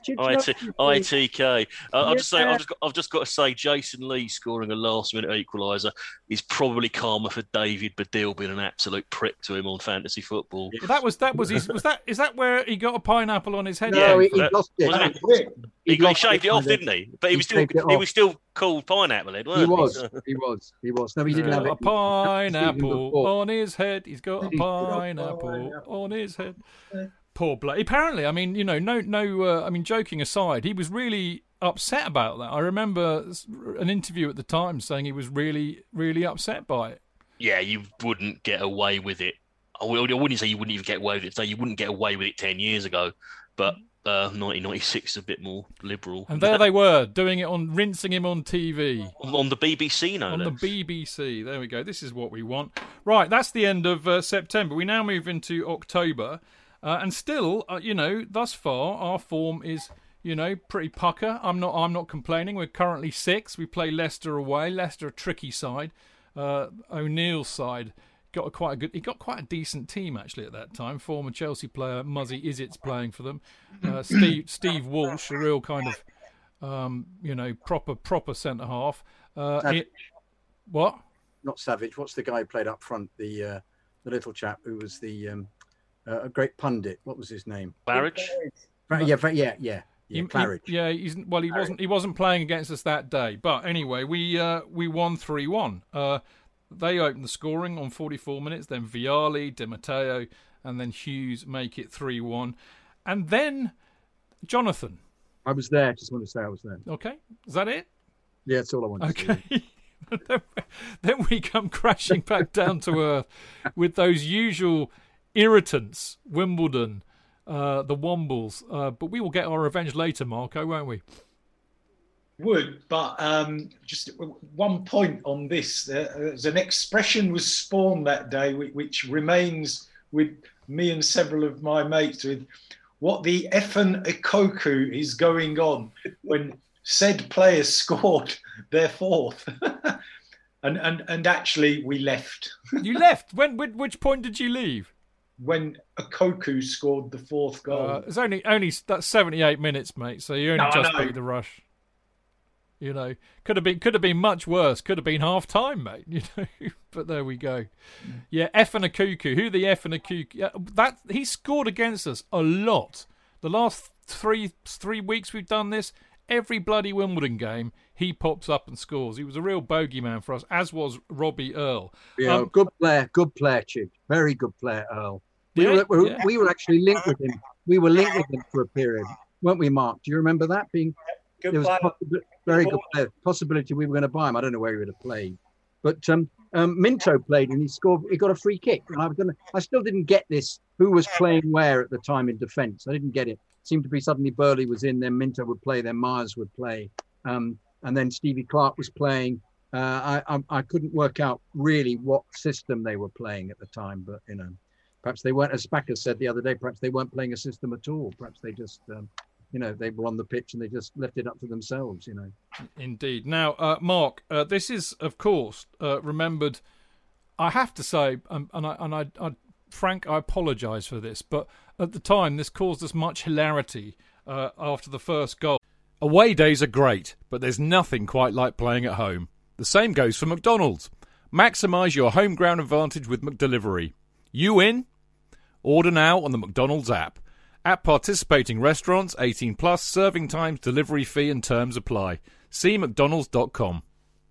ITK. I've just got to say, Jason Lee scoring a last-minute equaliser is probably karma for David Baddiel being an absolute prick to him on fantasy football. Well, is that where he got a pineapple on his head? No, he lost it. He shaved it off, didn't he? But he was still called Pineapple Head, wasn't he? He was. No, he didn't have a pineapple on his head. He's got a pineapple on his head. Poor bloke. Apparently, I mean, joking aside, he was really upset about that. I remember an interview at the time saying he was really, really upset by it. Yeah, you wouldn't get away with it. I wouldn't say you wouldn't even get away with it today. You wouldn't get away with it 10 years ago. But 1996 is a bit more liberal. And there they were, rinsing him on TV. On the BBC, the BBC. There we go. This is what we want. Right, that's the end of September. We now move into October. And still, thus far, our form is, pretty pucker. I'm not complaining. We're currently 6th. We play Leicester away. Leicester, a tricky side. O'Neill's side got quite a decent team actually at that time. Former Chelsea player Muzzy Izzet's playing for them. Steve Walsh, a real kind of, proper centre half. What? Not Savage. What's the guy who played up front? The little chap who was a great pundit. What was his name? Claridge. Yeah. Claridge. He wasn't playing against us that day. But anyway, we won 3-1. They opened the scoring on 44 minutes. Then Vialli, Di Matteo, and then Hughes make it 3-1. And then Jonathan. I was there. Just want to say I was there. Okay, is that it? Yeah, that's all I wanted to say. Then we come crashing back down to earth with those usual irritants, Wimbledon, the Wombles. But we will get our revenge later, Marco, won't we? Would, but just one point on this. There's an expression was spawned that day which remains with me and several of my mates, with what the effing Ikoku is going on when said players scored their 4th. and actually we left. You left? Which point did you leave? When Ikoku scored the 4th goal. It's only that's 78 minutes, mate, so you only just beat the rush. You know, could have been much worse. Could have been half time, mate. You know, but there we go. Yeah, F and a cuckoo. Who the F and a cuckoo? That he scored against us a lot. The last three weeks we've done this, every bloody Wimbledon game he pops up and scores. He was a real bogeyman for us, as was Robbie Earle. Yeah, good player, Chid. Very good player, Earle. We were actually linked with him. We were linked with him for a period, weren't we, Mark? Do you remember that being? There was very good player. Possibility we were going to buy him. I don't know where he would have played, but Minto played and he scored. He got a free kick, and I still didn't get this. Who was playing where at the time in defence? I didn't get it. Seemed to be suddenly Burley was in, then Minto would play, then Myers would play, and then Stevie Clark was playing. I couldn't work out really what system they were playing at the time, but you know, perhaps they weren't, as Spacker said the other day. Perhaps they weren't playing a system at all. Perhaps they just. They were on the pitch and they just left it up to themselves, Indeed. Now, Mark, this is, of course, remembered. I have to say, Frank, I apologise for this, but at the time, this caused us much hilarity after the first goal. Away days are great, but there's nothing quite like playing at home. The same goes for McDonald's. Maximise your home ground advantage with McDelivery. You in? Order now on the McDonald's app. At participating restaurants, 18 plus, serving times, delivery fee and terms apply. See mcdonalds.com.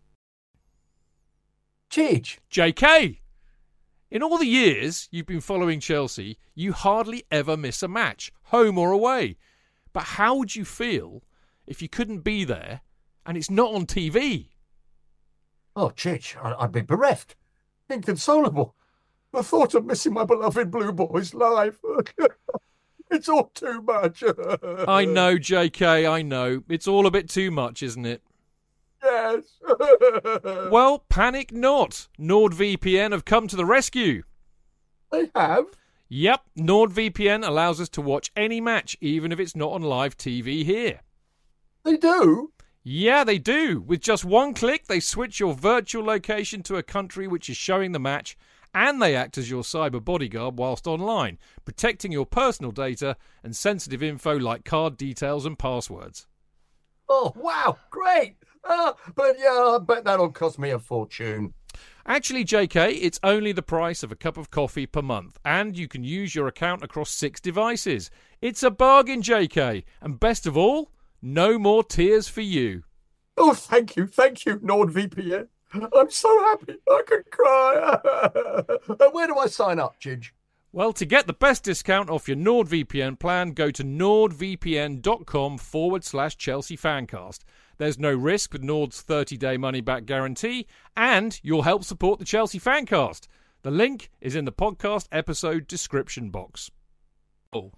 Chidge. JK, in all the years you've been following Chelsea, you hardly ever miss a match, home or away. But how would you feel if you couldn't be there and it's not on TV? Oh, Chidge, I'd be bereft, inconsolable. The thought of missing my beloved Blue Boys live... It's all too much. I know, JK, I know. It's all a bit too much, isn't it? Yes. Well, panic not. NordVPN have come to the rescue. They have? Yep, NordVPN allows us to watch any match, even if it's not on live TV here. They do? Yeah, they do. With just one click, they switch your virtual location to a country which is showing the match, and they act as your cyber bodyguard whilst online, protecting your personal data and sensitive info like card details and passwords. Oh, wow, great. But yeah, I bet that'll cost me a fortune. Actually, JK, it's only the price of a cup of coffee per month, and you can use your account across 6 devices. It's a bargain, JK, and best of all, no more tears for you. Oh, thank you, NordVPN. I'm so happy I could cry. Where do I sign up, Chidge? Well, to get the best discount off your NordVPN plan, go to nordvpn.com/Chelsea Fancast. There's no risk with Nord's 30-day money-back guarantee, and you'll help support the Chelsea Fancast. The link is in the podcast episode description box. Oh.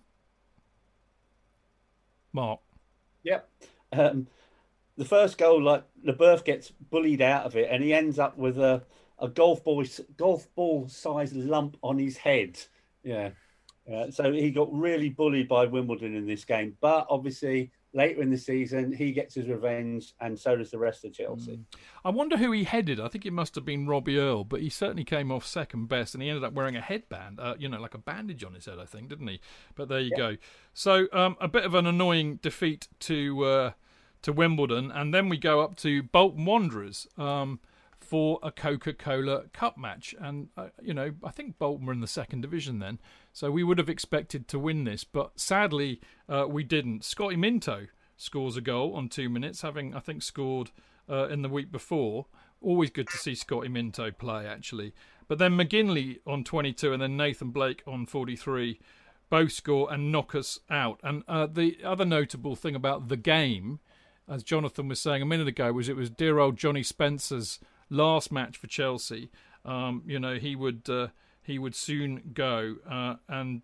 Mark. Yep. The first goal, like LeBeuf gets bullied out of it, and he ends up with a golf ball sized lump on his head. Yeah. So he got really bullied by Wimbledon in this game. But obviously, later in the season, he gets his revenge, and so does the rest of Chelsea. I wonder who he headed. I think it must have been Robbie Earle, but he certainly came off second best, and he ended up wearing a headband, like a bandage on his head, I think, didn't he? But there you go. So a bit of an annoying defeat to Wimbledon, and then we go up to Bolton Wanderers for a Coca-Cola Cup match. And, I think Bolton were in the second division then, so we would have expected to win this, but sadly we didn't. Scotty Minto scores a goal on 2 minutes, having, I think, scored in the week before. Always good to see Scotty Minto play, actually. But then McGinley on 22 and then Nathan Blake on 43 both score and knock us out. And the other notable thing about the game, as Jonathan was saying a minute ago, was it was dear old Johnny Spencer's last match for Chelsea. He would soon go, and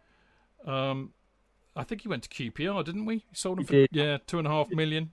I think he went to QPR, didn't we? Sold him for $2.5 million.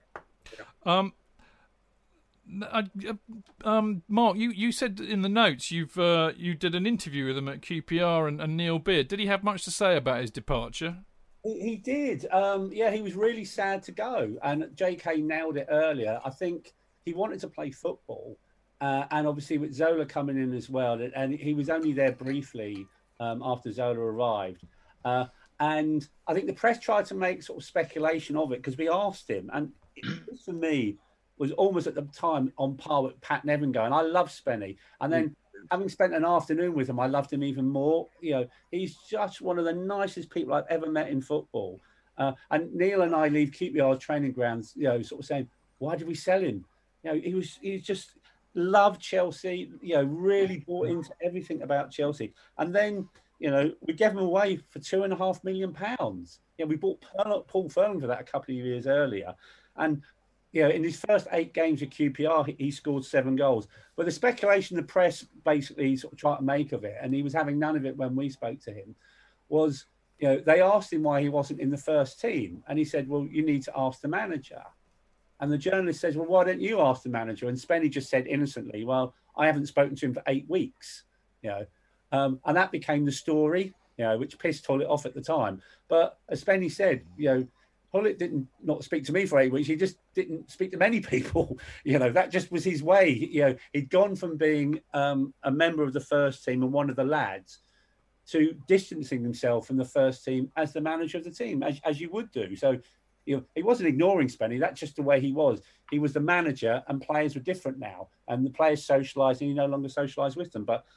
Mark, you said in the notes you did an interview with him at QPR and Neil Beard. Did he have much to say about his departure? He did. He was really sad to go. And JK nailed it earlier. I think he wanted to play football. And obviously with Zola coming in as well. And he was only there briefly after Zola arrived. And I think the press tried to make sort of speculation of it because we asked him. And for me, was almost at the time on par with Pat Nevingo, and I love Spenny. And then having spent an afternoon with him, I loved him even more. He's just one of the nicest people I've ever met in football. And Neil and I leave QPR training grounds, sort of saying, why did we sell him? He just loved Chelsea, really bought into everything about Chelsea. And then, we gave him away for £2.5 million. We bought Paul Furlong for that a couple of years earlier. And, in his first 8 games at QPR, he scored 7 goals. But the speculation the press basically sort of tried to make of it, and he was having none of it when we spoke to him, was, they asked him why he wasn't in the first team. And he said, well, you need to ask the manager. And the journalist says, well, why don't you ask the manager? And Spenny just said innocently, well, I haven't spoken to him for 8 weeks, and that became the story, which pissed Hollett off at the time. But as Spenny said, Hollett didn't not speak to me for 8 weeks. He just didn't speak to many people. That just was his way. He'd gone from being a member of the first team and one of the lads to distancing himself from the first team as the manager of the team, as you would do. So, he wasn't ignoring Spenny. That's just the way he was. He was the manager, and players were different now. And the players socialised, and he no longer socialised with them. But,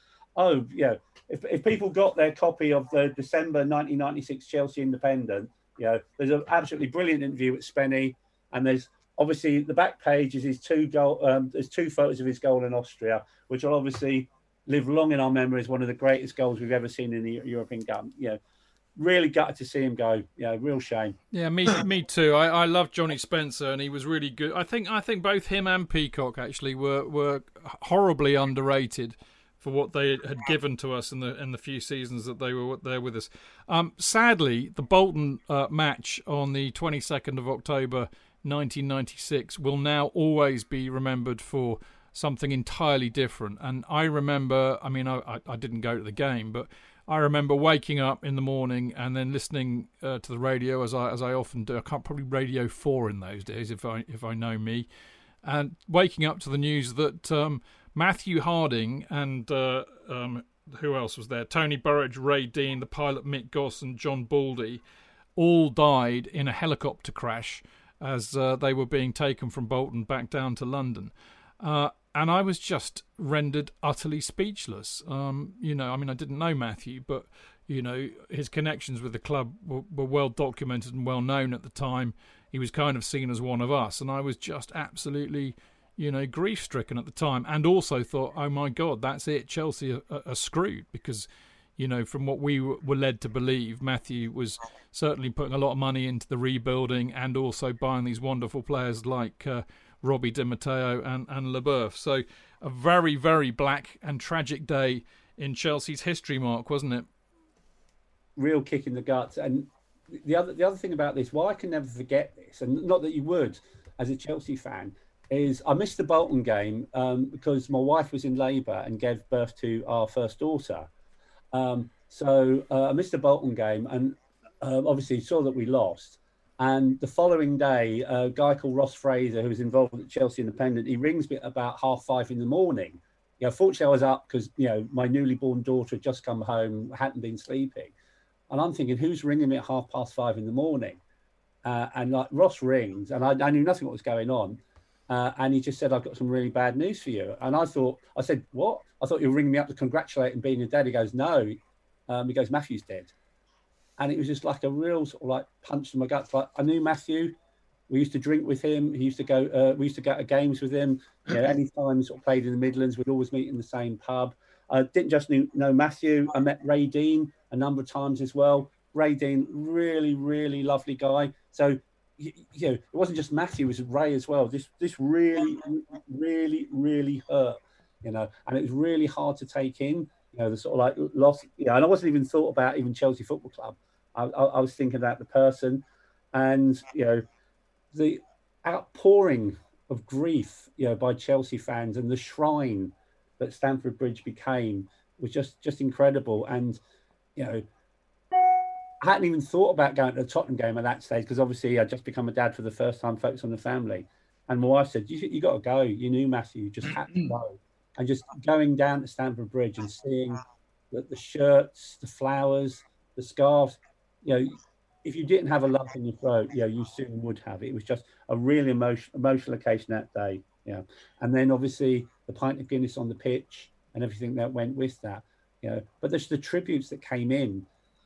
if people got their copy of the December 1996 Chelsea Independent, there's an absolutely brilliant interview with Spenny. And there's obviously the back page is his 2 goal. There's 2 photos of his goal in Austria, which will obviously live long in our memory as one of the greatest goals we've ever seen in the European Cup. Really gutted to see him go. Real shame. Yeah, me too. I love Johnny Spencer, and he was really good. I think both him and Peacock actually were horribly underrated for what they had given to us in the few seasons that they were there with us. Sadly, the Bolton match on the 22nd of October 1996 will now always be remembered for something entirely different. And I remember, I didn't go to the game, but I remember waking up in the morning and then listening to the radio as I often do. I can't probably Radio 4 in those days if I know me, and waking up to the news that Matthew Harding and who else was there? Tony Burridge, Ray Dean, the pilot Mick Goss, and John Baldy all died in a helicopter crash as they were being taken from Bolton back down to London. And I was just rendered utterly speechless. I didn't know Matthew, but, his connections with the club were well documented and well known at the time. He was kind of seen as one of us. And I was just absolutely, grief-stricken at the time. And also thought, oh, my God, that's it. Chelsea are screwed. Because, from what we were led to believe, Matthew was certainly putting a lot of money into the rebuilding and also buying these wonderful players like Robbie Di Matteo and Leboeuf. So a very, very black and tragic day in Chelsea's history, Mark, wasn't it? Real kick in the guts. And the other thing about this, why I can never forget this, and not that you would as a Chelsea fan, is I missed the Bolton game because my wife was in labour and gave birth to our first daughter. So I missed the Bolton game and obviously saw that we lost. And the following day, a guy called Ross Fraser, who was involved with Chelsea Independent, he rings me at about 5:30 in the morning. Fortunately, I was up because, my newly born daughter had just come home, hadn't been sleeping. And I'm thinking, who's ringing me at 5:30 in the morning? And Ross rings, and I knew nothing what was going on. And he just said, I've got some really bad news for you. And I said, what? I thought you were ringing me up to congratulate him being a dad. He goes, no. He goes, Matthew's dead. And it was just like a real sort of punch to my gut. Like, I knew Matthew. We used to drink with him. He used to go. We used to go to games with him. Any time sort of played in the Midlands, we'd always meet in the same pub. I didn't just know Matthew. I met Ray Dean a number of times as well. Ray Dean, really, really lovely guy. So, it wasn't just Matthew; it was Ray as well. This really, really, really hurt. And it was really hard to take in. The sort of loss. And I wasn't even thought about even Chelsea Football Club. I was thinking about the person, and the outpouring of grief, by Chelsea fans, and the shrine that Stamford Bridge became was just incredible. And I hadn't even thought about going to the Tottenham game at that stage because obviously I'd just become a dad for the first time, focused on the family. And my wife said, "You got to go. You knew Matthew. You just had to go." And just going down to Stamford Bridge and seeing the shirts, the flowers, the scarves, it if you didn't have a lump in your throat, you soon would have. It was just a really emotional occasion that day. Yeah. And then obviously the pint of Guinness on the pitch and everything that went with that. But there's the tributes that came in,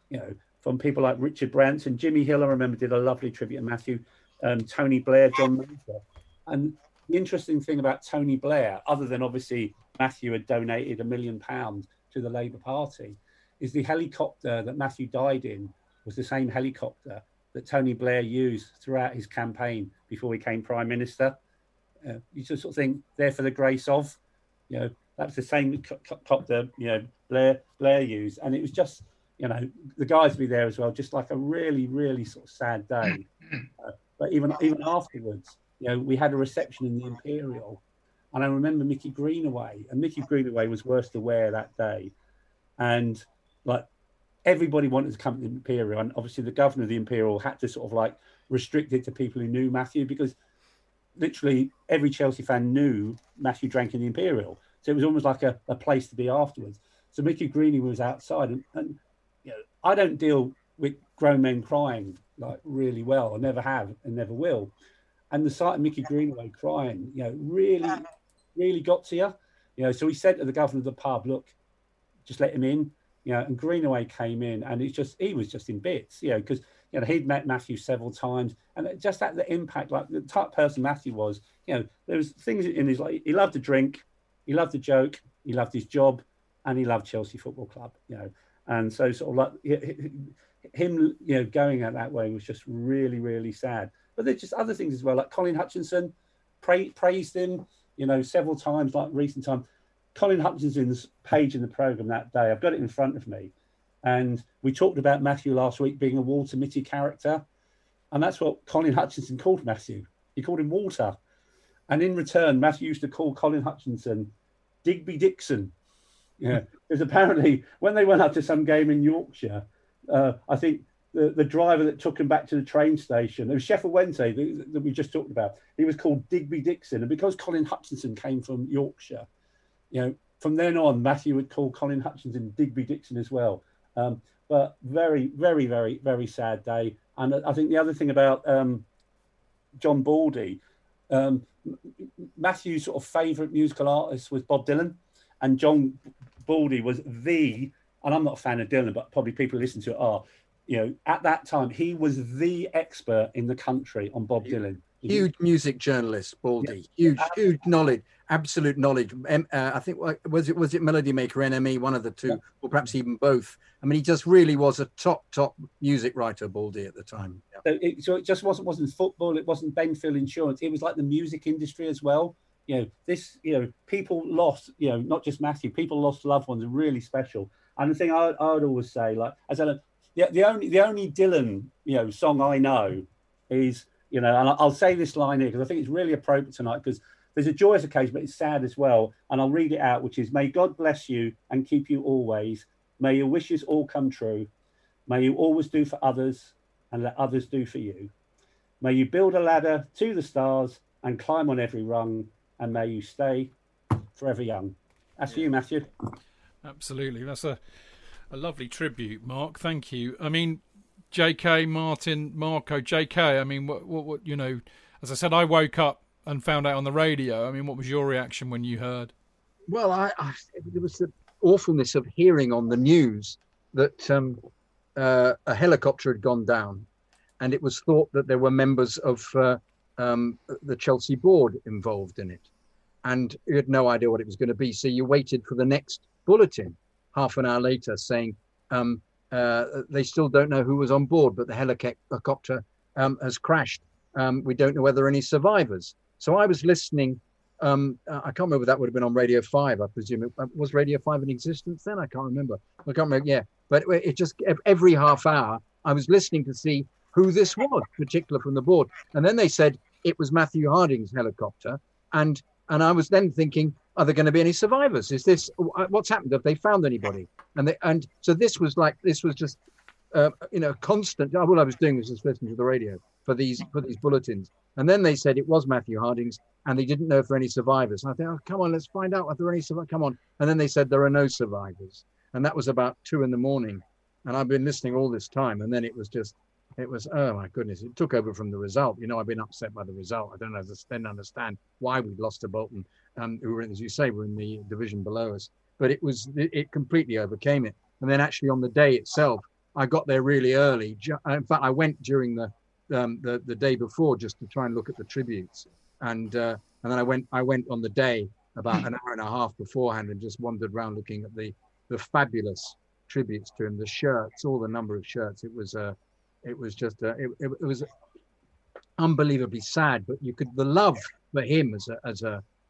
from people like Richard Branson, Jimmy Hill, I remember, did a lovely tribute to Matthew, Tony Blair, John Major. And the interesting thing about Tony Blair, other than obviously Matthew had donated £1 million to the Labour Party, is the helicopter that Matthew died in was the same helicopter that Tony Blair used throughout his campaign before he became Prime Minister. You just sort of think, there for the grace of, that's the same copter, Blair used. And it was just, the guys be there as well, just like a really, really sort of sad day. But even afterwards, we had a reception in the Imperial. And I remember Mickey Greenaway, and Mickey Greenaway was worst aware that day. And like everybody wanted to come to the Imperial. And obviously the governor of the Imperial had to sort of like restrict it to people who knew Matthew, because literally every Chelsea fan knew Matthew drank in the Imperial. So it was almost like a place to be afterwards. So Mickey Greenaway was outside. And I don't deal with grown men crying like really well. I never have and never will. And the sight of Mickey Greenaway crying, really, really got to you. So he said to the governor of the pub, look, just let him in. And Greenaway came in, and he was just in bits, because he'd met Matthew several times, and just the impact, like the type of person Matthew was, there was things in his life. He loved to drink, he loved to joke, he loved his job, and he loved Chelsea Football Club, and so sort of like him, going out that way was just really, really sad. But there's just other things as well, like Colin Hutchinson praised him, several times, like recent time. Colin Hutchinson's page in the programme that day, I've got it in front of me. And we talked about Matthew last week being a Walter Mitty character. And that's what Colin Hutchinson called Matthew. He called him Walter. And in return, Matthew used to call Colin Hutchinson Digby Dixon. Because apparently when they went up to some game in Yorkshire, I think the driver that took him back to the train station, it was Sheffield Wednesday that we just talked about, he was called Digby Dixon. And because Colin Hutchinson came from Yorkshire, from then on, Matthew would call Colin Hutchinson Digby Dixon as well. But very, very, very, very sad day. And I think the other thing about John Baldy, Matthew's sort of favourite musical artist was Bob Dylan. And John Baldy was and I'm not a fan of Dylan, but probably people who listen to it are, at that time, he was the expert in the country on Bob Dylan. Huge music journalist, Baldy. Huge knowledge, absolute knowledge. I think was it Melody Maker, NME, one of the two, or perhaps even both. I mean, he just really was a top music writer, Baldy, at the time. Yeah. So it just wasn't football. It wasn't Benfield Insurance. It was like the music industry as well. People lost. Not just Matthew. People lost loved ones. Really special. And the thing I would always say, like I said, the only Dylan song I know is. And I'll say this line here because I think it's really appropriate tonight, because there's a joyous occasion, but it's sad as well. And I'll read it out, which is, may God bless you and keep you always. May your wishes all come true. May you always do for others and let others do for you. May you build a ladder to the stars and climb on every rung, and may you stay forever young. That's for you, Matthew. Absolutely. That's a lovely tribute, Mark. Thank you. I mean, JK, Martin, Marco, JK, I mean, what as I said, I woke up and found out on the radio. I mean, what was your reaction when you heard? Well, there was the awfulness of hearing on the news that a helicopter had gone down, and it was thought that there were members of the Chelsea board involved in it. And you had no idea what it was going to be. So you waited for the next bulletin half an hour later saying, they still don't know who was on board, but the helicopter has crashed. We don't know whether there are any survivors. So I was listening. I can't remember if that would have been on Radio 5, I presume. Was Radio 5 in existence then? I can't remember. Yeah. But it just, every half hour, I was listening to see who this was, particular from the board. And then they said it was Matthew Harding's helicopter. And I was then thinking, are there going to be any survivors? Is this what's happened? Have they found anybody? And so this was just constant. All I was doing was just listening to the radio for these bulletins. And then they said it was Matthew Harding's, and they didn't know if there were any survivors. And I think, oh, come on, let's find out if there are any survivors. Come on. And then they said there are no survivors, and that was about 2 a.m. And I've been listening all this time, and then it was just It was, oh my goodness, it took over from the result. I've been upset by the result. I don't understand why we lost to Bolton, who were, as you say, were in the division below us. But it completely overcame it. And then actually on the day itself, I got there really early. In fact, I went during the day before just to try and look at the tributes. And then I went on the day about an hour and a half beforehand and just wandered around looking at the fabulous tributes to him, the shirts, all the number of shirts. It was unbelievably sad, but the love for him as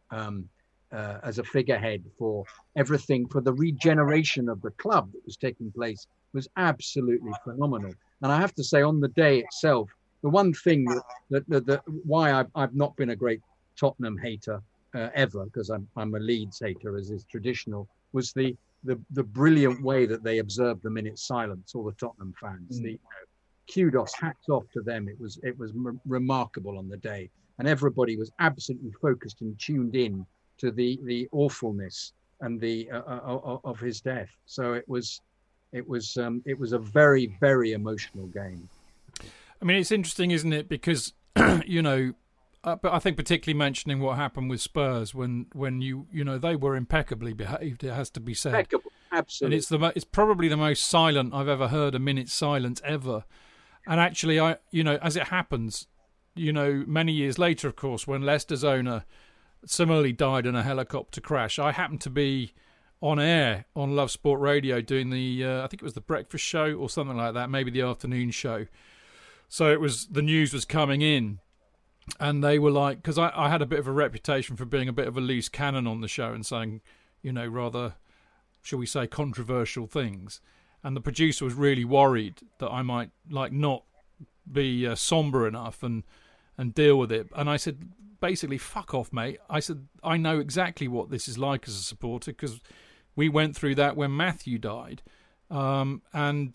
a figurehead for everything, for the regeneration of the club that was taking place was absolutely phenomenal. And I have to say, on the day itself, the one thing that why I've not been a great Tottenham hater ever, because I'm a Leeds hater as is traditional, was the brilliant way that they observed the minute silence, all the Tottenham fans. Kudos, hats off to them. It was remarkable on the day, and everybody was absolutely focused and tuned in to the awfulness and the of his death. So it was a very, very emotional game. I mean, it's interesting, isn't it? Because but I think particularly mentioning what happened with Spurs when they were impeccably behaved. It has to be said. Impeccable, absolutely. And it's probably the most silent I've ever heard a minute's silence ever. And actually, as it happens, many years later, of course, when Leicester's owner similarly died in a helicopter crash, I happened to be on air on Love Sport Radio doing I think it was the breakfast show or something like that, maybe the afternoon show. So the news was coming in, and they were like, because I had a bit of a reputation for being a bit of a loose cannon on the show and saying, rather, shall we say, controversial things. And the producer was really worried that I might not be sombre enough and deal with it. And I said, basically, fuck off, mate. I said, I know exactly what this is like as a supporter because we went through that when Matthew died. And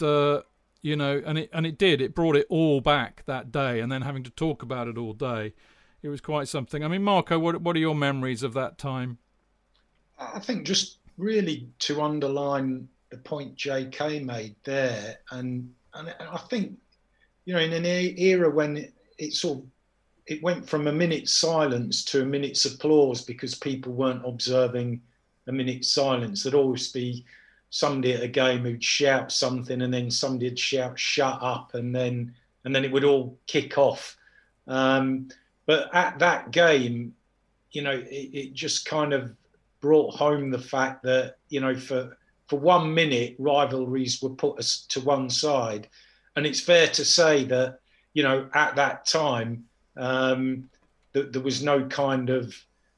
it did. It brought it all back that day. And then having to talk about it all day, it was quite something. I mean, Marco, what are your memories of that time? I think just really to underline the point JK made there, and I think in an era when it went from a minute's silence to a minute's applause because people weren't observing a minute's silence. There'd always be somebody at a game who'd shout something, and then somebody'd shout "shut up," and then it would all kick off. But at that game, it just kind of brought home the fact that for 1 minute, rivalries were put to one side. And it's fair to say that, at that time, there was no kind of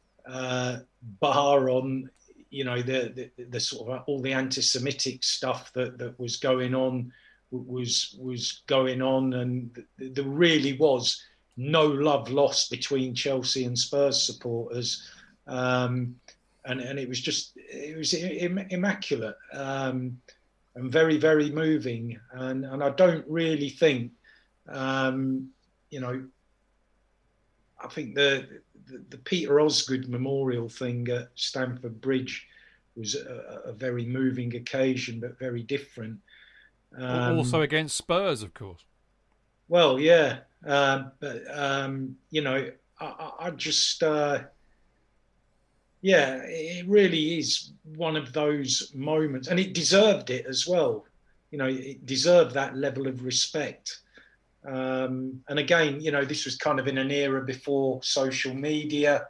bar on, the sort of all the anti-Semitic stuff that was going on was going on. And there really was no love lost between Chelsea and Spurs supporters. And it was immaculate and very, very moving. And I don't really think, I think the Peter Osgood Memorial thing at Stamford Bridge was a very moving occasion, but very different. Also against Spurs, of course. Well, yeah. But, I just... it really is one of those moments, and it deserved it as well. It deserved that level of respect. And again, this was kind of in an era before social media.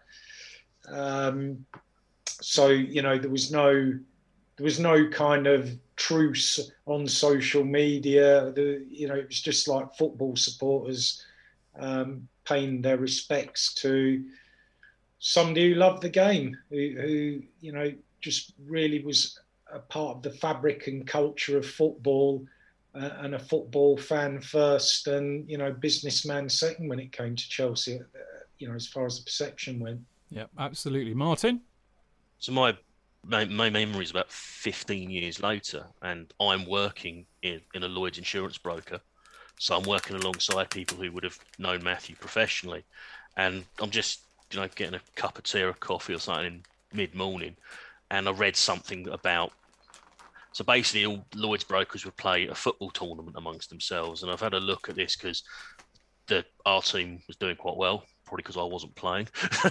So, there was no kind of truce on social media. It was just like football supporters paying their respects to somebody who loved the game, who just really was a part of the fabric and culture of football, and a football fan first, and businessman second when it came to Chelsea. As far as the perception went. Yeah, absolutely, Martin. So my memory is about 15 years later, and I'm working in a Lloyd's insurance broker, so I'm working alongside people who would have known Matthew professionally, and I'm just getting a cup of tea or a coffee or something in mid-morning, and I read something about So basically, all Lloyd's brokers would play a football tournament amongst themselves. And I've had a look at this because our team was doing quite well, probably because I wasn't playing.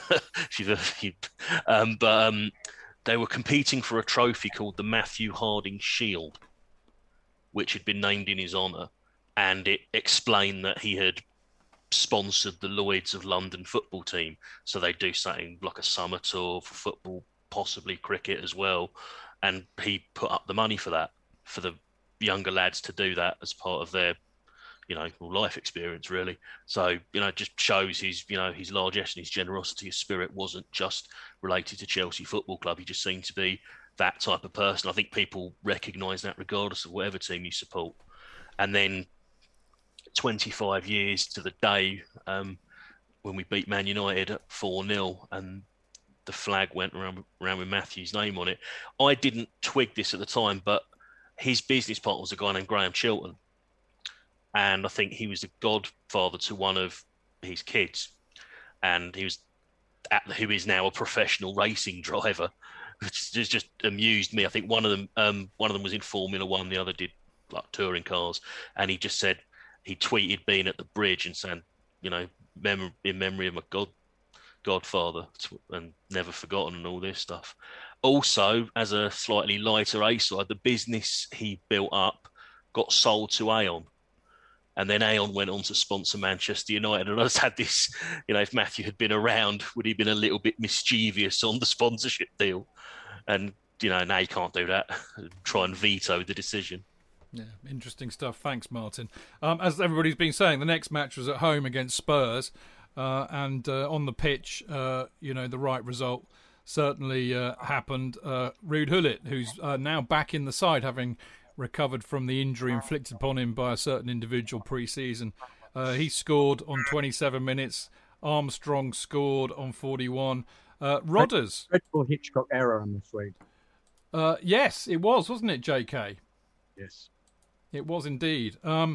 They were competing for a trophy called the Matthew Harding Shield, which had been named in his honour. And it explained that he had sponsored the Lloyd's of London football team. So they do something like a summer tour for football, possibly cricket as well. And he put up the money for that, for the younger lads to do that as part of their, life experience, really. So, it just shows his largesse and his generosity, his spirit wasn't just related to Chelsea Football Club. He just seemed to be that type of person. I think people recognise that regardless of whatever team you support. And then 25 years to the day when we beat Man United at 4-0 and the flag went around with Matthew's name on it. I didn't twig this at the time, but his business partner was a guy named Graham Chilton. And I think he was the godfather to one of his kids. And he was who is now a professional racing driver, which just amused me. I think one of them was in Formula One, the other did like touring cars. And he just said, he tweeted being at the bridge and saying, in memory of my godfather and never forgotten and all this stuff. Also, as a slightly lighter A-side, the business he built up got sold to Aon. And then Aon went on to sponsor Manchester United. And I just had this, if Matthew had been around, would he have been a little bit mischievous on the sponsorship deal? And, now you can't do that. Try and veto the decision. Yeah, interesting stuff. Thanks, Martin. As everybody's been saying, the next match was at home against Spurs. And on the pitch, the right result certainly happened. Ruud Gullit, who's now back in the side, having recovered from the injury inflicted upon him by a certain individual pre-season. He scored on 27 minutes. Armstrong scored on 41. Rodders. Dreadful Hitchcock error, I'm afraid. Yes, it was, wasn't it, JK? Yes. It was indeed.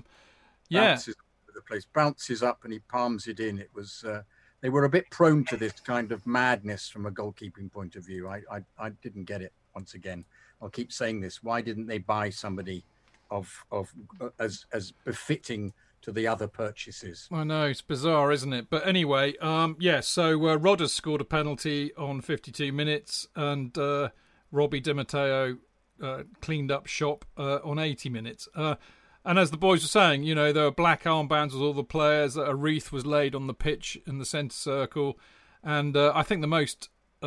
The place bounces up and he palms it in. It was they were a bit prone to this kind of madness from a goalkeeping point of view. I didn't get it. Once again, I'll keep saying this. Why didn't they buy somebody as befitting to the other purchases? I know, it's bizarre, isn't it? But anyway, so Rodders scored a penalty on 52 minutes and Robbie Di Matteo cleaned up shop on 80 minutes. And as the boys were saying, there were black armbands with all the players. A wreath was laid on the pitch in the centre circle. And I think the most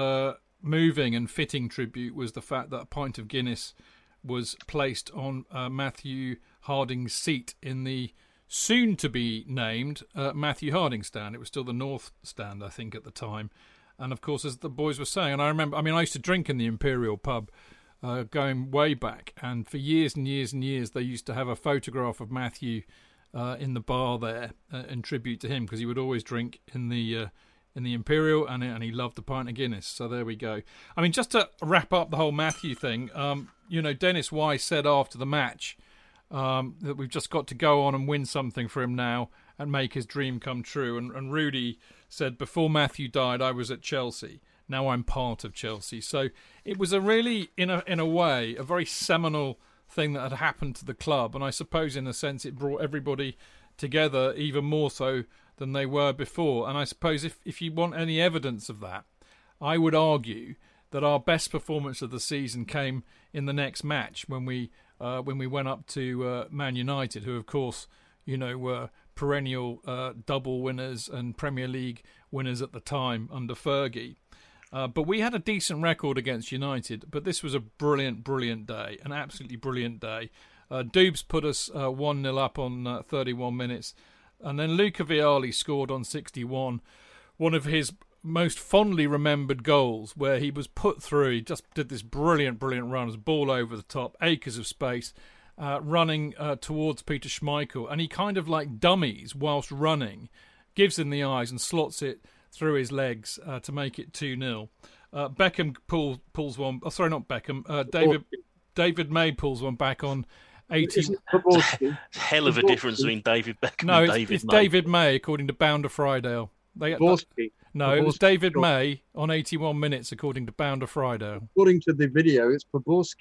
moving and fitting tribute was the fact that a pint of Guinness was placed on Matthew Harding's seat in the soon-to-be-named Matthew Harding stand. It was still the North stand, I think, at the time. And, of course, as the boys were saying, and I remember, I used to drink in the Imperial pub going way back, and for years and years and years they used to have a photograph of Matthew in the bar there in tribute to him, because he would always drink in the Imperial, and he loved the pint of Guinness. So there we go. Just to wrap up the whole Matthew thing, Dennis Wise said after the match that we've just got to go on and win something for him now and make his dream come true. And Rudy said, before Matthew died, I was at Chelsea. Now I'm part of Chelsea. So it was a really, in a way, a very seminal thing that had happened to the club. And I suppose, in a sense, it brought everybody together even more so than they were before. And I suppose if you want any evidence of that, I would argue that our best performance of the season came in the next match when we went up to Man United, who, of course, were perennial double winners and Premier League winners at the time under Fergie. But we had a decent record against United, but this was a brilliant, brilliant day, an absolutely brilliant day. Doobs put us 1-0 up on 31 minutes, and then Luca Vialli scored on 61, one of his most fondly remembered goals, where he was put through. He just did this brilliant, brilliant run, was ball over the top, acres of space, running towards Peter Schmeichel, and he kind of like dummies whilst running, gives him the eyes and slots it through his legs to make it 2-0. Beckham pulls one. Oh, sorry, not Beckham. David May pulls one back on 18. Hell of a difference between David Beckham and David May. It's David May, according to Bounder Friedale. It was David May on 81 minutes, according to Bounder Friedale. According to the video, it's Poborski.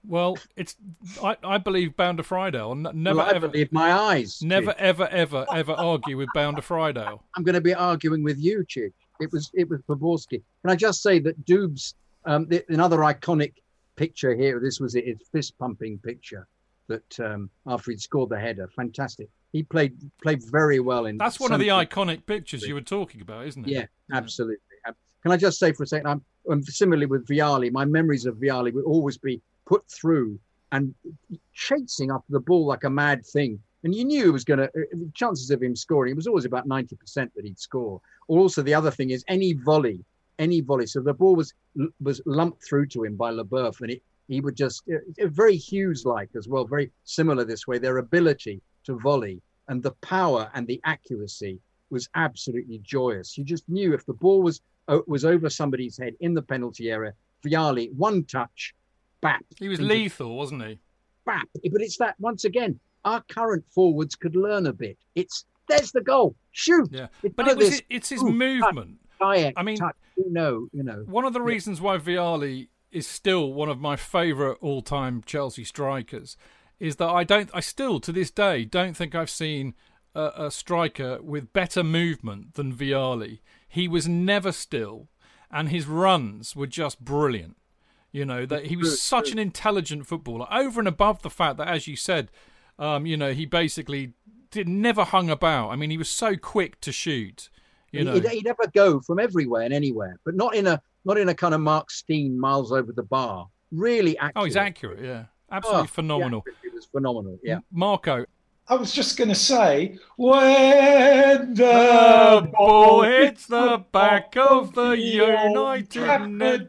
Well, I believe Bounder Friedel. Never I ever believe my eyes. Never Chich. ever argue with Bounder Friedel. I'm going to be arguing with you, Chich. It was Poborski. Can I just say that Dubes, another iconic picture here. This was his fist pumping picture that after he'd scored the header, fantastic. He played very well in. That's one of the iconic pictures you were talking about, isn't it? Yeah, absolutely. Can I just say for a second, I'm similarly with Vialli. My memories of Vialli would always be put through and chasing after the ball like a mad thing. And you knew it was going to, the chances of him scoring, it was always about 90% that he'd score. Also, the other thing is any volley. So the ball was lumped through to him by Leboeuf, and he would just, very Hughes-like as well, very similar this way, their ability to volley and the power and the accuracy was absolutely joyous. You just knew if the ball was over somebody's head in the penalty area, Vialli, one touch, bap. He was lethal, wasn't he? Bap. But it's that, once again, our current forwards could learn a bit. There's the goal. Shoot. Yeah. But it's his movement. Touch, I mean, touch, you know. One of the reasons why Vialli is still one of my favourite all-time Chelsea strikers is that I still, to this day, don't think I've seen a striker with better movement than Vialli. He was never still, and his runs were just brilliant. That he was such an intelligent footballer, over and above the fact that, as you said, he basically never hung about. I mean, he was so quick to shoot. He'd never go from everywhere and anywhere, but not in a kind of Mark Steen miles over the bar. Really accurate. Oh, he's accurate, yeah. Absolutely phenomenal. It was phenomenal, yeah. Marco. I was just going to say, when the ball hits the back of the United net.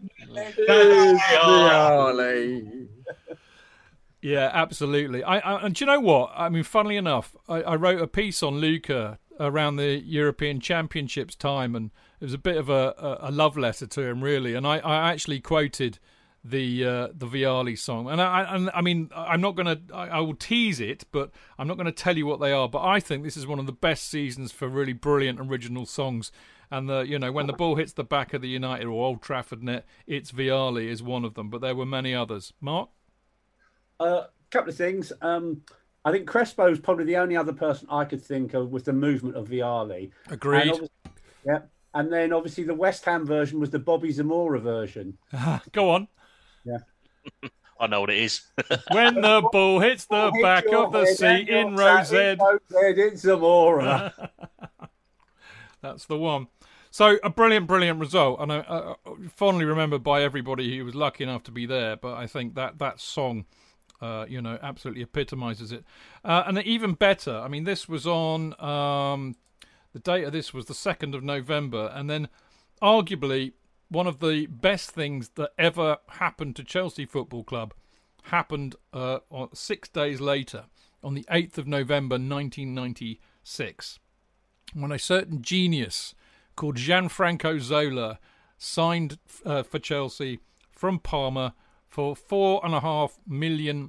Yeah, absolutely. And do you know what? I mean, funnily enough, I wrote a piece on Luca around the European Championships time, and it was a bit of a love letter to him, really. And I actually quoted the Vialli song, and I mean, I'm not going to. I will tease it, but I'm not going to tell you what they are. But I think this is one of the best seasons for really brilliant original songs. And when the ball hits the back of the United or Old Trafford net, it's Vialli is one of them. But there were many others. Mark, couple of things. I think Crespo is probably the only other person I could think of with the movement of Vialli. Agreed. And then obviously the West Ham version was the Bobby Zamora version. Go on. Yeah. I know what it is. When the ball hits the back of the seat in Rosette. It's Zamora. That's the one. So a brilliant result, and fondly remembered by everybody who was lucky enough to be there. But I think that song, absolutely epitomises it. And even better, I mean, this was on the date of this was the 2nd of November, and then arguably one of the best things that ever happened to Chelsea Football Club happened 6 days later, on the 8th of November 1996, when a certain genius called Gianfranco Zola signed for Chelsea from Parma for £4.5 million.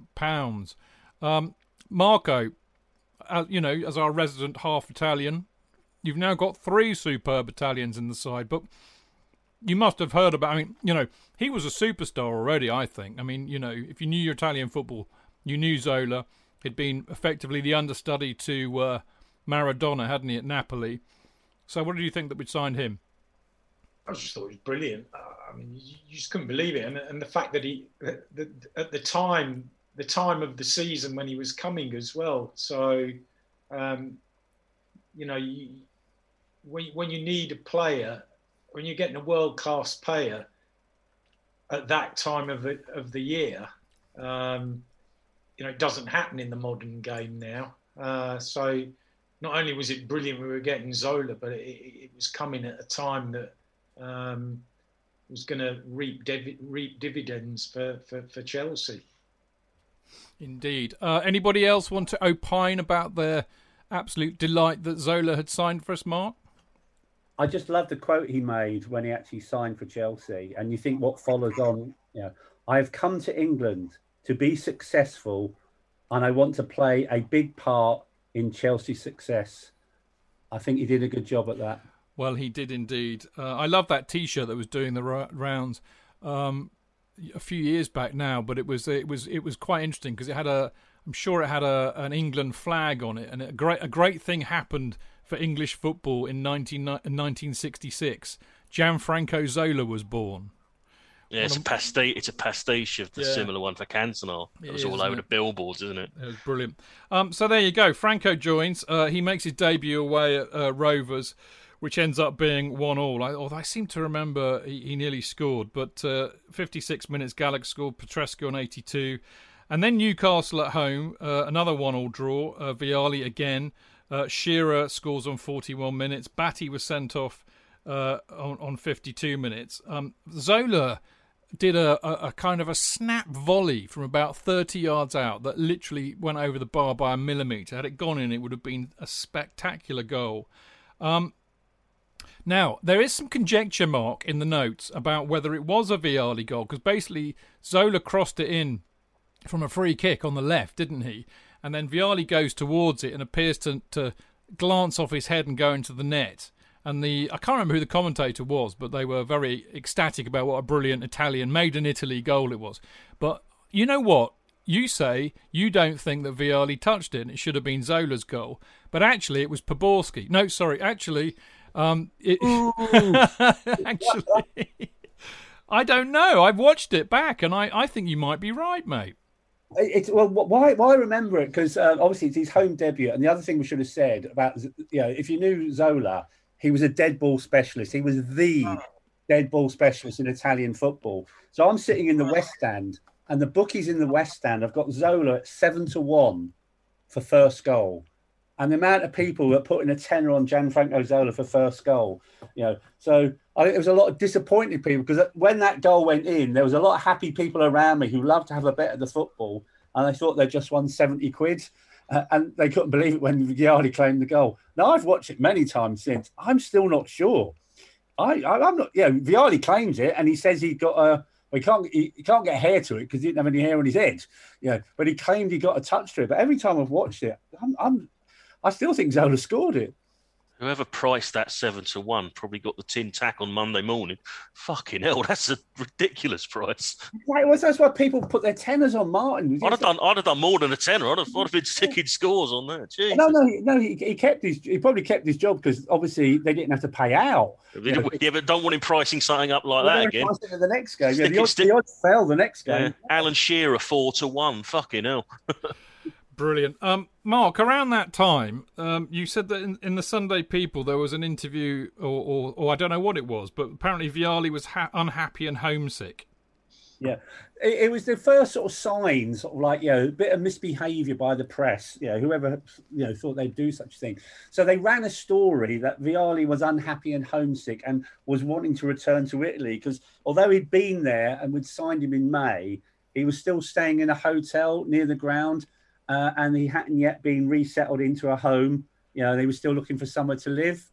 Marco, as our resident half Italian, you've now got 3 superb Italians in the side, but you must have heard about, he was a superstar already, I think. I mean, if you knew your Italian football, you knew Zola. He'd been effectively the understudy to Maradona, hadn't he, at Napoli? So what did you think that we'd signed him? I just thought it was brilliant. You just couldn't believe it. And the fact that at the time of the season when he was coming as well. So, when you need a player, when you're getting a world-class player at that time of the year, it doesn't happen in the modern game now. So not only was it brilliant we were getting Zola, but it was coming at a time that was going to reap dividends for Chelsea. Indeed. Anybody else want to opine about their absolute delight that Zola had signed for us, Mark? I just love the quote he made when he actually signed for Chelsea. And you think what follows on, I have come to England to be successful and I want to play a big part in Chelsea's success. I think he did a good job at that. Well, he did indeed. I love that T-shirt that was doing the rounds. a few years back now, but it was quite interesting because I'm sure it had an England flag on it, and a great thing happened for English football in 1966. Gianfranco Zola was born. Yeah, it's a pastiche of the similar one for Cantona. It was all over the billboards, isn't it? It was brilliant. So there you go. Franco joins. He makes his debut away at Rovers, which ends up being 1-1. Although I seem to remember he nearly scored, but 56 minutes, Gallagher scored, Petrescu on 82. And then Newcastle at home, another 1-1 draw. Vialli again. Shearer scores on 41 minutes. Batty was sent off on 52 minutes. Zola did a kind of a snap volley from about 30 yards out that literally went over the bar by a millimetre. Had it gone in, it would have been a spectacular goal. Now, there is some conjecture, Mark, in the notes about whether it was a Vialli goal, because basically Zola crossed it in from a free kick on the left, didn't he? And then Vialli goes towards it and appears to glance off his head and go into the net. And I can't remember who the commentator was, but they were very ecstatic about what a brilliant Italian made in Italy goal it was. But you know what? You say you don't think that Vialli touched it and it should have been Zola's goal. But actually, it was Poborski. No, sorry. Actually, I don't know. I've watched it back and I think you might be right, mate. Why I remember it, because obviously it's his home debut. And the other thing we should have said about, if you knew Zola, he was a dead ball specialist. He was the dead ball specialist in Italian football. So I'm sitting in the West Stand, and the bookies in the West Stand, I've got Zola at 7-1 for first goal. And the amount of people that are putting a tenner on Gianfranco Zola for first goal, So I think there was a lot of disappointed people, because when that goal went in, there was a lot of happy people around me who loved to have a bet at the football, and they thought they just won 70 quid. And they couldn't believe it when Vialli claimed the goal. Now, I've watched it many times since. I'm still not sure. I'm not. Vialli claims it, and he says he got he can't get hair to it because he didn't have any hair on his head. But he claimed he got a touch to it. But every time I've watched it, I still think Zola scored it. Whoever priced that 7-1 probably got the tin tack on Monday morning. Fucking hell, that's a ridiculous price. That's why people put their tenors on Martin. I'd have done more than a tenner. I'd have been sticking scores on that. Jesus. No. He probably kept his job because obviously they didn't have to pay out. Yeah, but don't want him pricing something up like that again. The next game, the odds fell the next game. Alan Shearer 4-1. Fucking hell. Brilliant. Mark, around that time, you said that in the Sunday People there was an interview, or I don't know what it was, but apparently Vialli was unhappy and homesick. Yeah, it was the first sort of signs, a bit of misbehaviour by the press. Whoever thought they'd do such a thing. So they ran a story that Vialli was unhappy and homesick and was wanting to return to Italy because although he'd been there and we'd signed him in May, he was still staying in a hotel near the ground. And he hadn't yet been resettled into a home. They were still looking for somewhere to live.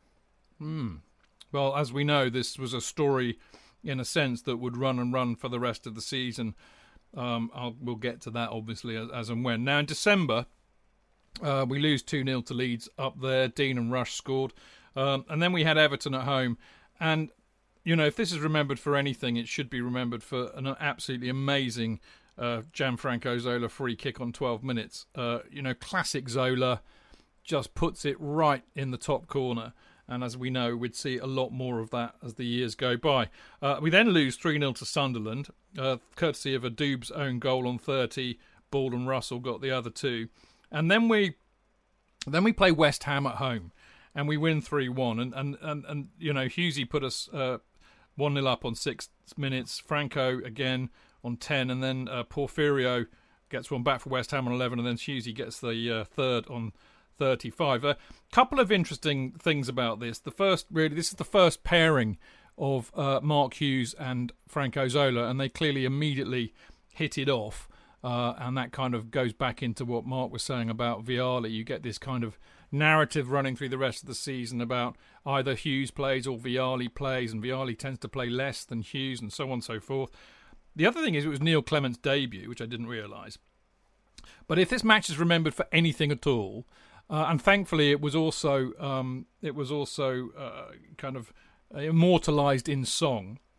Well, as we know, this was a story, in a sense, that would run and run for the rest of the season. We'll get to that, obviously, as and when. Now, in December, we lose 2-0 to Leeds up there. Dean and Rush scored. And then we had Everton at home. And, if this is remembered for anything, it should be remembered for an absolutely amazing Gianfranco Zola free kick on 12 minutes. Classic Zola, just puts it right in the top corner. And as we know, we'd see a lot more of that as the years go by. We then lose 3-0 to Sunderland, courtesy of a Doob's own goal on 30. Ball and Russell got the other two. And then we play West Ham at home, and we win 3-1. And Hughesy put us 1-0 up on 6 minutes. Franco again on 10, and then Porfirio gets one back for West Ham on 11, and then Hughesy gets the third on 35. A couple of interesting things about this. This is the first pairing of Mark Hughes and Franco Zola, and they clearly immediately hit it off. And that kind of goes back into what Mark was saying about Vialli. You get this kind of narrative running through the rest of the season about either Hughes plays or Vialli plays, and Vialli tends to play less than Hughes, and so on and so forth. The other thing is it was Neil Clement's debut, which I didn't realise. But if this match is remembered for anything at all, and thankfully it was also kind of immortalised in song,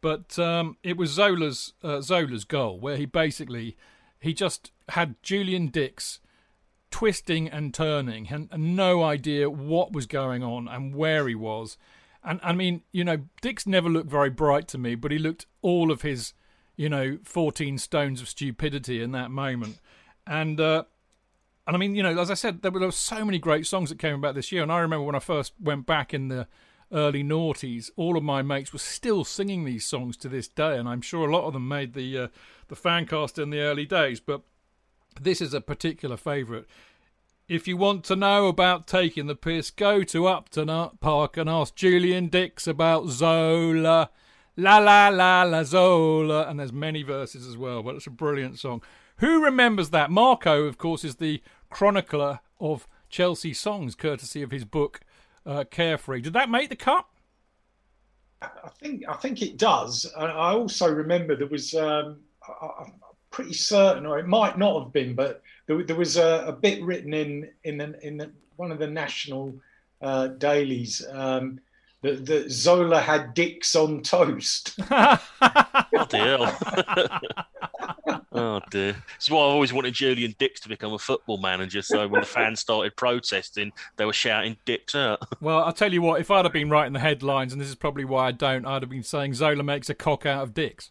But it was Zola's goal, where he just had Julian Dix twisting and turning and no idea what was going on and where he was. And I mean, Dix never looked very bright to me, but he looked all of his, 14 stones of stupidity in that moment. And I mean, as I said, there were so many great songs that came about this year. And I remember when I first went back in the early noughties, all of my mates were still singing these songs to this day. And I'm sure a lot of them made the Fancast in the early days. But this is a particular favourite. If you want to know about taking the piss, go to Upton Park and ask Julian Dix about Zola. La la la la Zola. And there's many verses as well, but it's a brilliant song. Who remembers that? Marco, of course, is the chronicler of Chelsea songs, courtesy of his book Carefree. Did that make the cut? I think it does. I also remember there was I'm pretty certain, or it might not have been, but there was a bit written in one of the national dailies that Zola had Dix on toast. What the hell? Oh dear. That's why I always wanted Julian Dix to become a football manager. So when the fans started protesting, they were shouting Dix out. Well, I'll tell you what, if I'd have been writing the headlines, and this is probably why I don't, I'd have been saying Zola makes a cock out of Dix.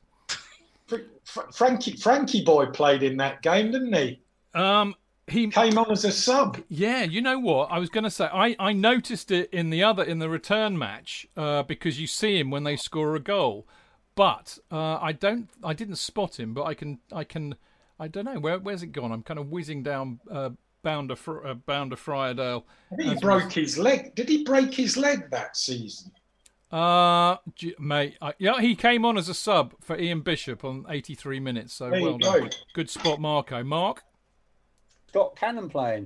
Frankie Boy played in that game, didn't he? He came on as a sub. Yeah, you know what? I was going to say, I noticed it in the return match because you see him when they score a goal. But I didn't spot him, but I don't know, where's it gone? I'm kind of whizzing down Bounder Friardale. I think he broke his leg. Did he break his leg that season? Mate, yeah, he came on as a sub for Ian Bishop on 83 minutes. So well done. Good spot, Marco. Mark? Scott Cannon playing.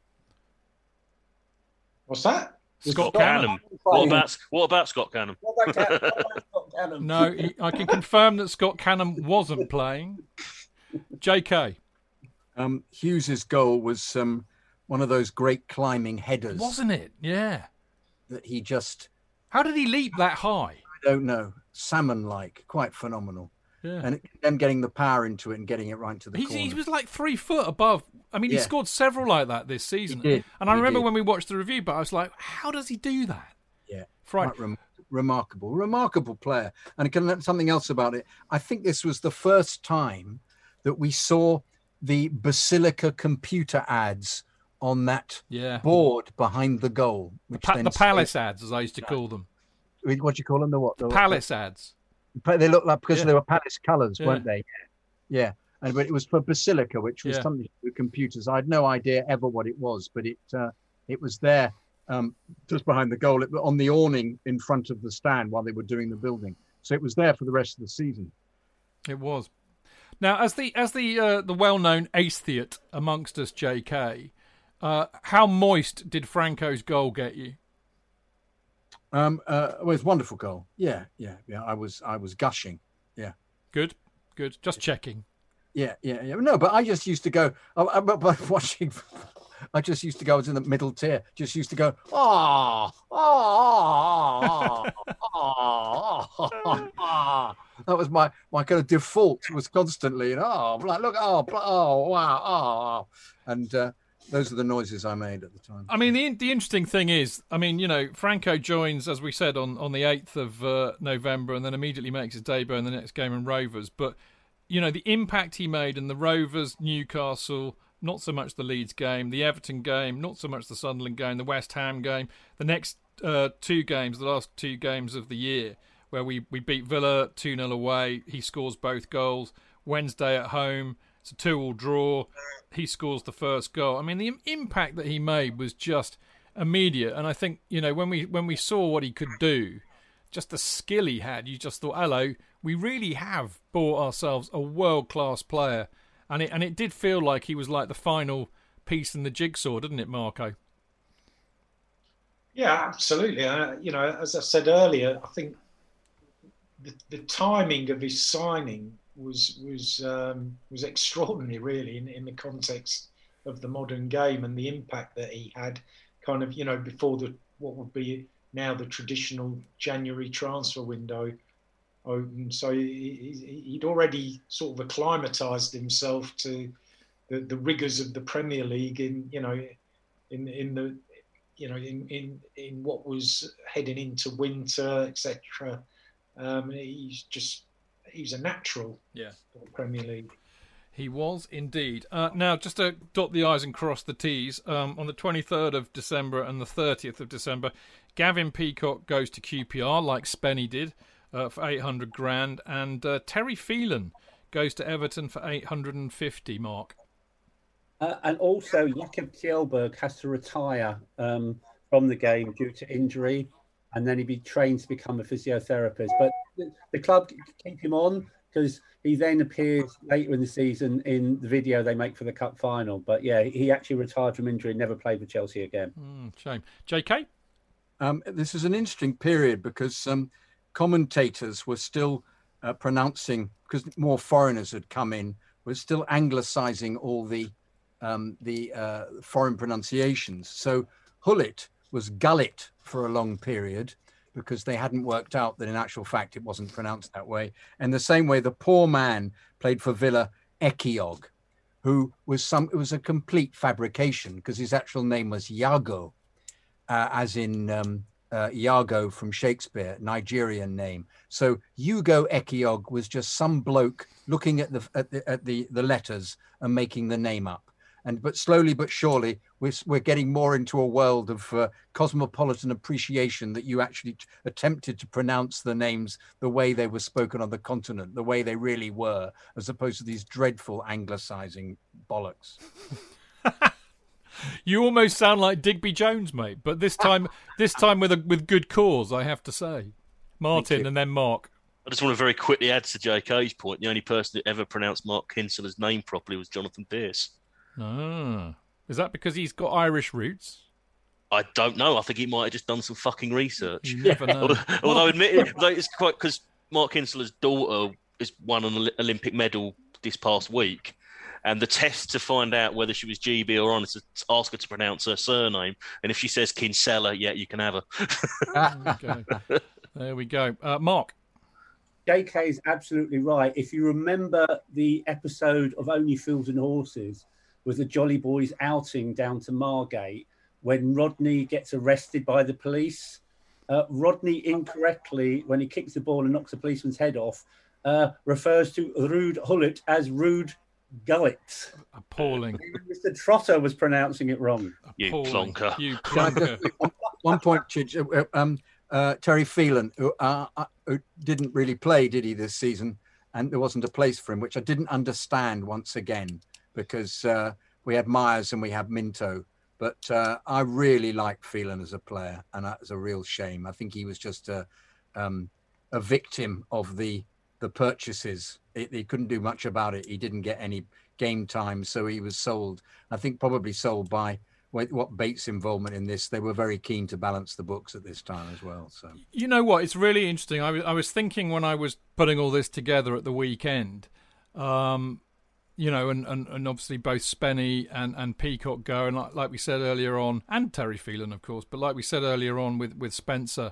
What's that? Scott Cannon. What about Scott Cannon? What about Scott Cannon? No, I can confirm that Scott Cannon wasn't playing. JK. Hughes's goal was one of those great climbing headers, wasn't it? Yeah. That he just. How did he leap that high? I don't know. Salmon-like, quite phenomenal. Yeah. And them getting the power into it and getting it right to the corner. He was like 3 foot above. I mean, he scored several like that this season. He did. And I remember when we watched the review, but I was like, how does he do that? Yeah. Right. Remarkable player. And something else about it. I think this was the first time that we saw the Basilica computer ads on that board behind the goal. Which the Palace ads, as I used to call them. What do you call them? The Palace ads. They looked like, because they were Palace colours, weren't they? Yeah. But it was for Basilica, which was something to do with computers. I had no idea ever what it was, but it was there just behind the goal, on the awning in front of the stand while they were doing the building. So it was there for the rest of the season. It was. Now, as the well-known aesthete amongst us, JK, how moist did Franco's goal get you? Well, it was a wonderful goal. Yeah. I was gushing. Yeah. Good. Just checking. Yeah. No, but I just used to go. Watching. I just used to go. I was in the middle tier. Just used to go. That was my kind of default. Was constantly wow. And those are the noises I made at the time. I mean, the interesting thing is, Franco joins, as we said, on the 8th of November, and then immediately makes his debut in the next game in Rovers. But, the impact he made in the Rovers, Newcastle, not so much the Leeds game, the Everton game, not so much the Sunderland game, the West Ham game, the next the last 2 games of the year, where we beat Villa 2-0 away. He scores both goals. Wednesday at home, it's a 2-2 draw. He scores the first goal. I mean, the impact that he made was just immediate. And I think, when we saw what he could do, just the skill he had, you just thought, hello, we really have bought ourselves a world-class player. And it did feel like he was like the final piece in the jigsaw, didn't it, Marco? Yeah, absolutely. As I said earlier, I think the timing of his signing was extraordinary, really, in the context of the modern game and the impact that he had, kind of, before what would be now the traditional January transfer window. open. So he'd already sort of acclimatized himself to the rigors of the Premier League in what was heading into winter, etc. He's a natural for the Premier League. He was indeed. Now, just to dot the I's and cross the T's, on the 23rd of December and the 30th of December, Gavin Peacock goes to QPR like Spenny did for 800 grand, and Terry Phelan goes to Everton for 850, Mark. And also, Jakob Kjellberg has to retire from the game due to injury, and then he'd be trained to become a physiotherapist. But the club keep him on because he then appears later in the season in the video they make for the Cup final. But yeah, he actually retired from injury and never played for Chelsea again. Shame. JK? This is an interesting period because commentators were still pronouncing, because more foreigners had come in, were still anglicising all the foreign pronunciations. So Hullet was Gullet for a long period because they hadn't worked out that in actual fact it wasn't pronounced that way. And the same way, the poor man played for Villa, Ekiog, who was it was a complete fabrication because his actual name was Iago, as in Iago from Shakespeare, Nigerian name. So Hugo Ekiog was just some bloke looking at the letters and making the name up. But slowly but surely, we're getting more into a world of cosmopolitan appreciation that you actually attempted to pronounce the names the way they were spoken on the continent, the way they really were, as opposed to these dreadful anglicising bollocks. You almost sound like Digby Jones, mate. But this time with good cause, I have to say. Martin and then Mark. I just want to very quickly add to JK's point. The only person that ever pronounced Mark Kinsella's name properly was Jonathan Pearce. Is that because he's got Irish roots? I don't know. I think he might have just done some fucking research. You never know. Although it's quite, because Mark Kinsella's daughter won an Olympic medal this past week, and the test to find out whether she was GB or honest, ask her to pronounce her surname, and if she says Kinsella, yeah, you can have her. There we go. Mark. JK is absolutely right. If you remember the episode of Only Fools and Horses with the Jolly Boys outing down to Margate, when Rodney gets arrested by the police, Rodney incorrectly, when he kicks the ball and knocks a policeman's head off, refers to Ruud Gullit as Ruud Gullit. Appalling. Mr. Trotter was pronouncing it wrong. You plonker. You plonker. One point, Chidge, Terry Phelan, who didn't really play, did he, this season? And there wasn't a place for him, which I didn't understand once again, because we had Myers and we had Minto. But I really like Phelan as a player, and that's a real shame. I think he was just a victim of the purchases. He couldn't do much about it. He didn't get any game time, so he was sold. I think probably sold by what Bates' involvement in this. They were very keen to balance the books at this time as well. So you know what? It's really interesting. I was thinking when I was putting all this together at the weekend, and obviously both Spenny and Peacock go, and like we said earlier on, and Terry Phelan, of course, but like we said earlier on with Spencer,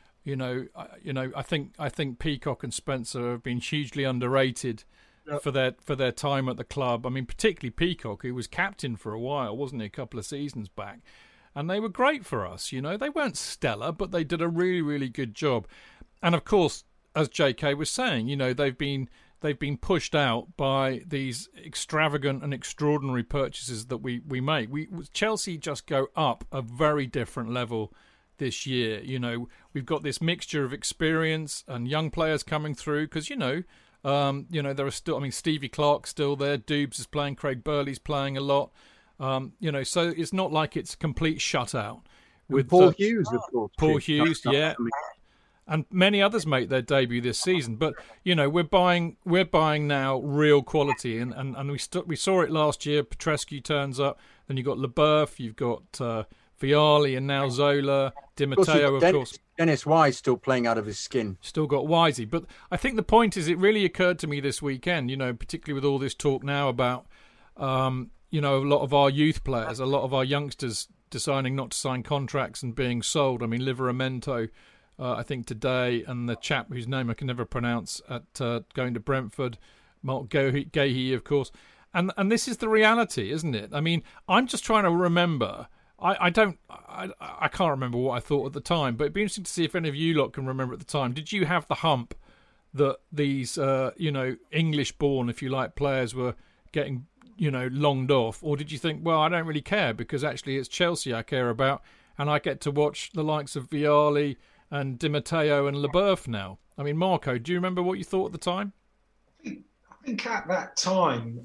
I think Peacock and Spencer have been hugely underrated. Yep. For their time at the club. I mean, particularly Peacock, who was captain for a while, wasn't he, a couple of seasons back? And they were great for us, They weren't stellar, but they did a really, really good job. And of course, as JK was saying, they've been pushed out by these extravagant and extraordinary purchases that we make. Chelsea just go up a very different level this year. We've got this mixture of experience and young players coming through because, there are still, Stevie Clark's still there, Dubes is playing, Craig Burley's playing a lot, so it's not like it's a complete shutout. With Paul Hughes, of course. Paul Hughes, yeah. And many others make their debut this season. But, we're buying now real quality. And we saw it last year. Petrescu turns up. Then you've got Leboeuf, you've got Vialli, and now Zola, Di Matteo, of course. Dennis Wise still playing out of his skin. Still got Wisey. But I think the point is, it really occurred to me this weekend, particularly with all this talk now about, a lot of our youth players, a lot of our youngsters deciding not to sign contracts and being sold. Livramento I think, today, and the chap whose name I can never pronounce at going to Brentford, Mark Gahey, of course. And this is the reality, isn't it? I mean, I'm just trying to remember. I can't remember what I thought at the time, but it'd be interesting to see if any of you lot can remember at the time. Did you have the hump that these, English-born, if you like, players were getting, longed off? Or did you think, well, I don't really care because actually it's Chelsea I care about and I get to watch the likes of Vialli and Di Matteo and Leboeuf now? I mean, Marco, do you remember what you thought at the time? I think at that time,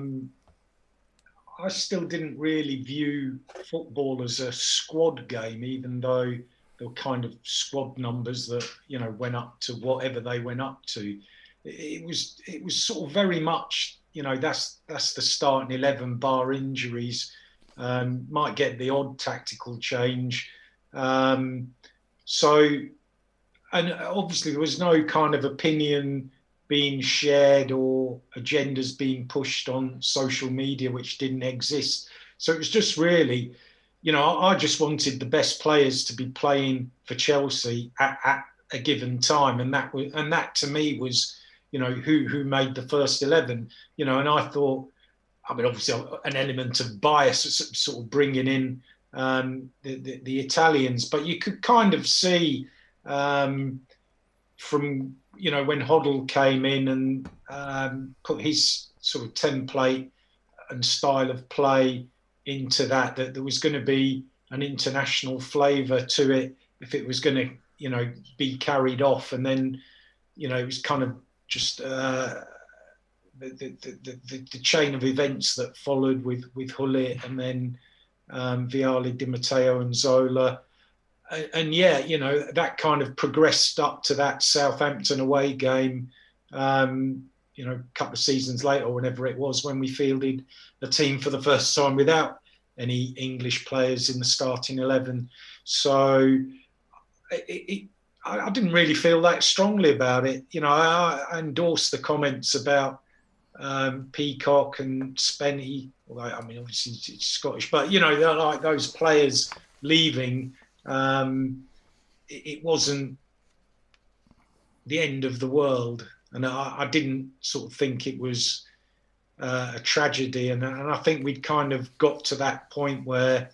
I still didn't really view football as a squad game, even though there were kind of squad numbers that, went up to whatever they went up to. It was sort of very much, that's the starting 11 bar injuries. Might get the odd tactical change. And obviously there was no kind of opinion being shared or agendas being pushed on social media, which didn't exist. So it was just really, I just wanted the best players to be playing for Chelsea at a given time. And that to me was, who made the first 11, and I thought, I mean, obviously an element of bias sort of bringing in the Italians, but you could kind of see from, when Hoddle came in and put his sort of template and style of play into that there was going to be an international flavour to it if it was going to, be carried off. And then, it was kind of just the chain of events that followed with Gullit and then Vialli, Di Matteo and Zola. And that kind of progressed up to that Southampton away game, a couple of seasons later, or whenever it was, when we fielded a team for the first time without any English players in the starting 11. So I didn't really feel that strongly about it. I endorsed the comments about Peacock and Spenny. Although, I mean, obviously it's Scottish, but, like those players leaving, it wasn't the end of the world, and I didn't sort of think it was a tragedy, and I think we'd kind of got to that point where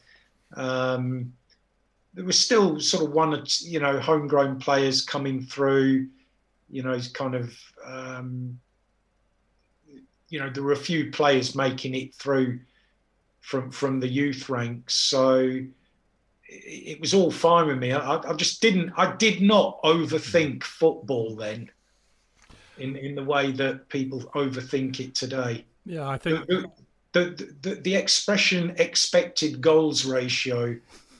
there was still sort of one, homegrown players coming through, kind of, there were a few players making it through from the youth ranks, so it was all fine with me. I did not overthink football then in the way that people overthink it today. Yeah, I think the expression expected goals ratio,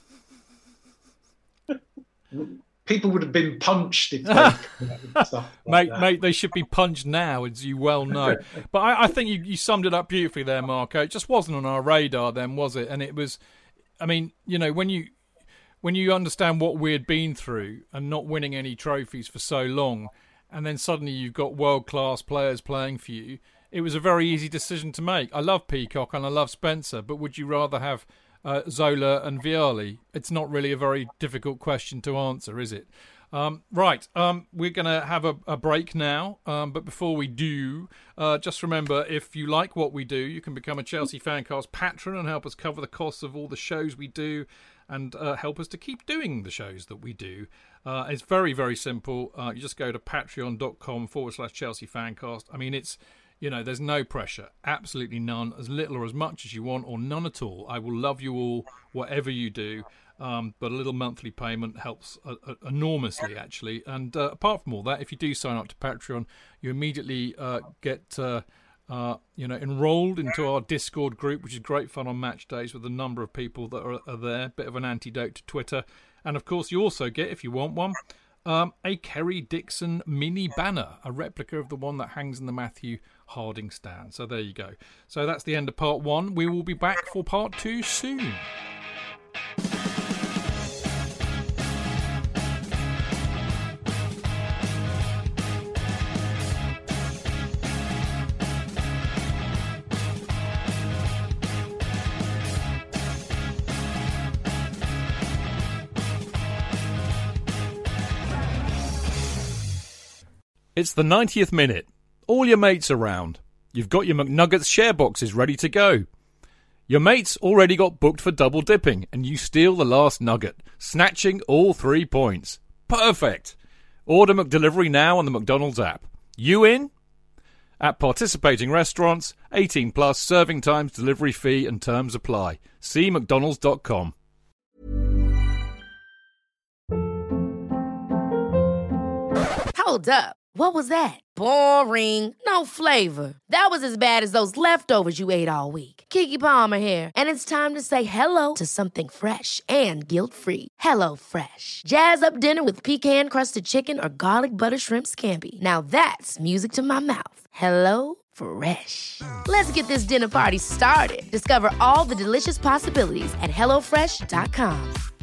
people would have been punched if they stuff like mate, they should be punched now, as you well know. But I think you summed it up beautifully there, Marco. It just wasn't on our radar then, was it? And it was, I mean, when you understand what we had been through and not winning any trophies for so long, and then suddenly you've got world-class players playing for you, it was a very easy decision to make. I love Peacock and I love Spencer, but would you rather have Zola and Vialli? It's not really a very difficult question to answer, is it? Right, we're going to have a break now, but before we do, just remember, if you like what we do, you can become a Chelsea Fancast patron and help us cover the costs of all the shows we do and help us to keep doing the shows that we do. It's very, very simple. You just go to patreon.com/Chelsea Fancast. I mean, it's, there's no pressure, absolutely none, as little or as much as you want, or none at all. I will love you all, whatever you do. But a little monthly payment helps enormously, actually. And apart from all that, if you do sign up to Patreon, you immediately get enrolled into our Discord group, which is great fun on match days with a number of people that are there. Bit of an antidote to Twitter. And of course, you also get, if you want one, a Kerry Dixon mini banner, a replica of the one that hangs in the Matthew Harding stand. So there you go. So that's the end of part 1. We will be back for part 2 soon. It's the 90th minute. All your mates around. You've got your McNuggets share boxes ready to go. Your mates already got booked for double dipping, and you steal the last nugget, snatching all 3 points. Perfect. Order McDelivery now on the McDonald's app. You in? At participating restaurants, 18 plus, serving times, delivery fee and terms apply. See mcdonalds.com. Hold up. What was that? Boring. No flavor. That was as bad as those leftovers you ate all week. Keke Palmer here, and it's time to say hello to something fresh and guilt-free. Hello Fresh. Jazz up dinner with pecan-crusted chicken or garlic butter shrimp scampi. Now that's music to my mouth. Hello Fresh. Let's get this dinner party started. Discover all the delicious possibilities at hellofresh.com.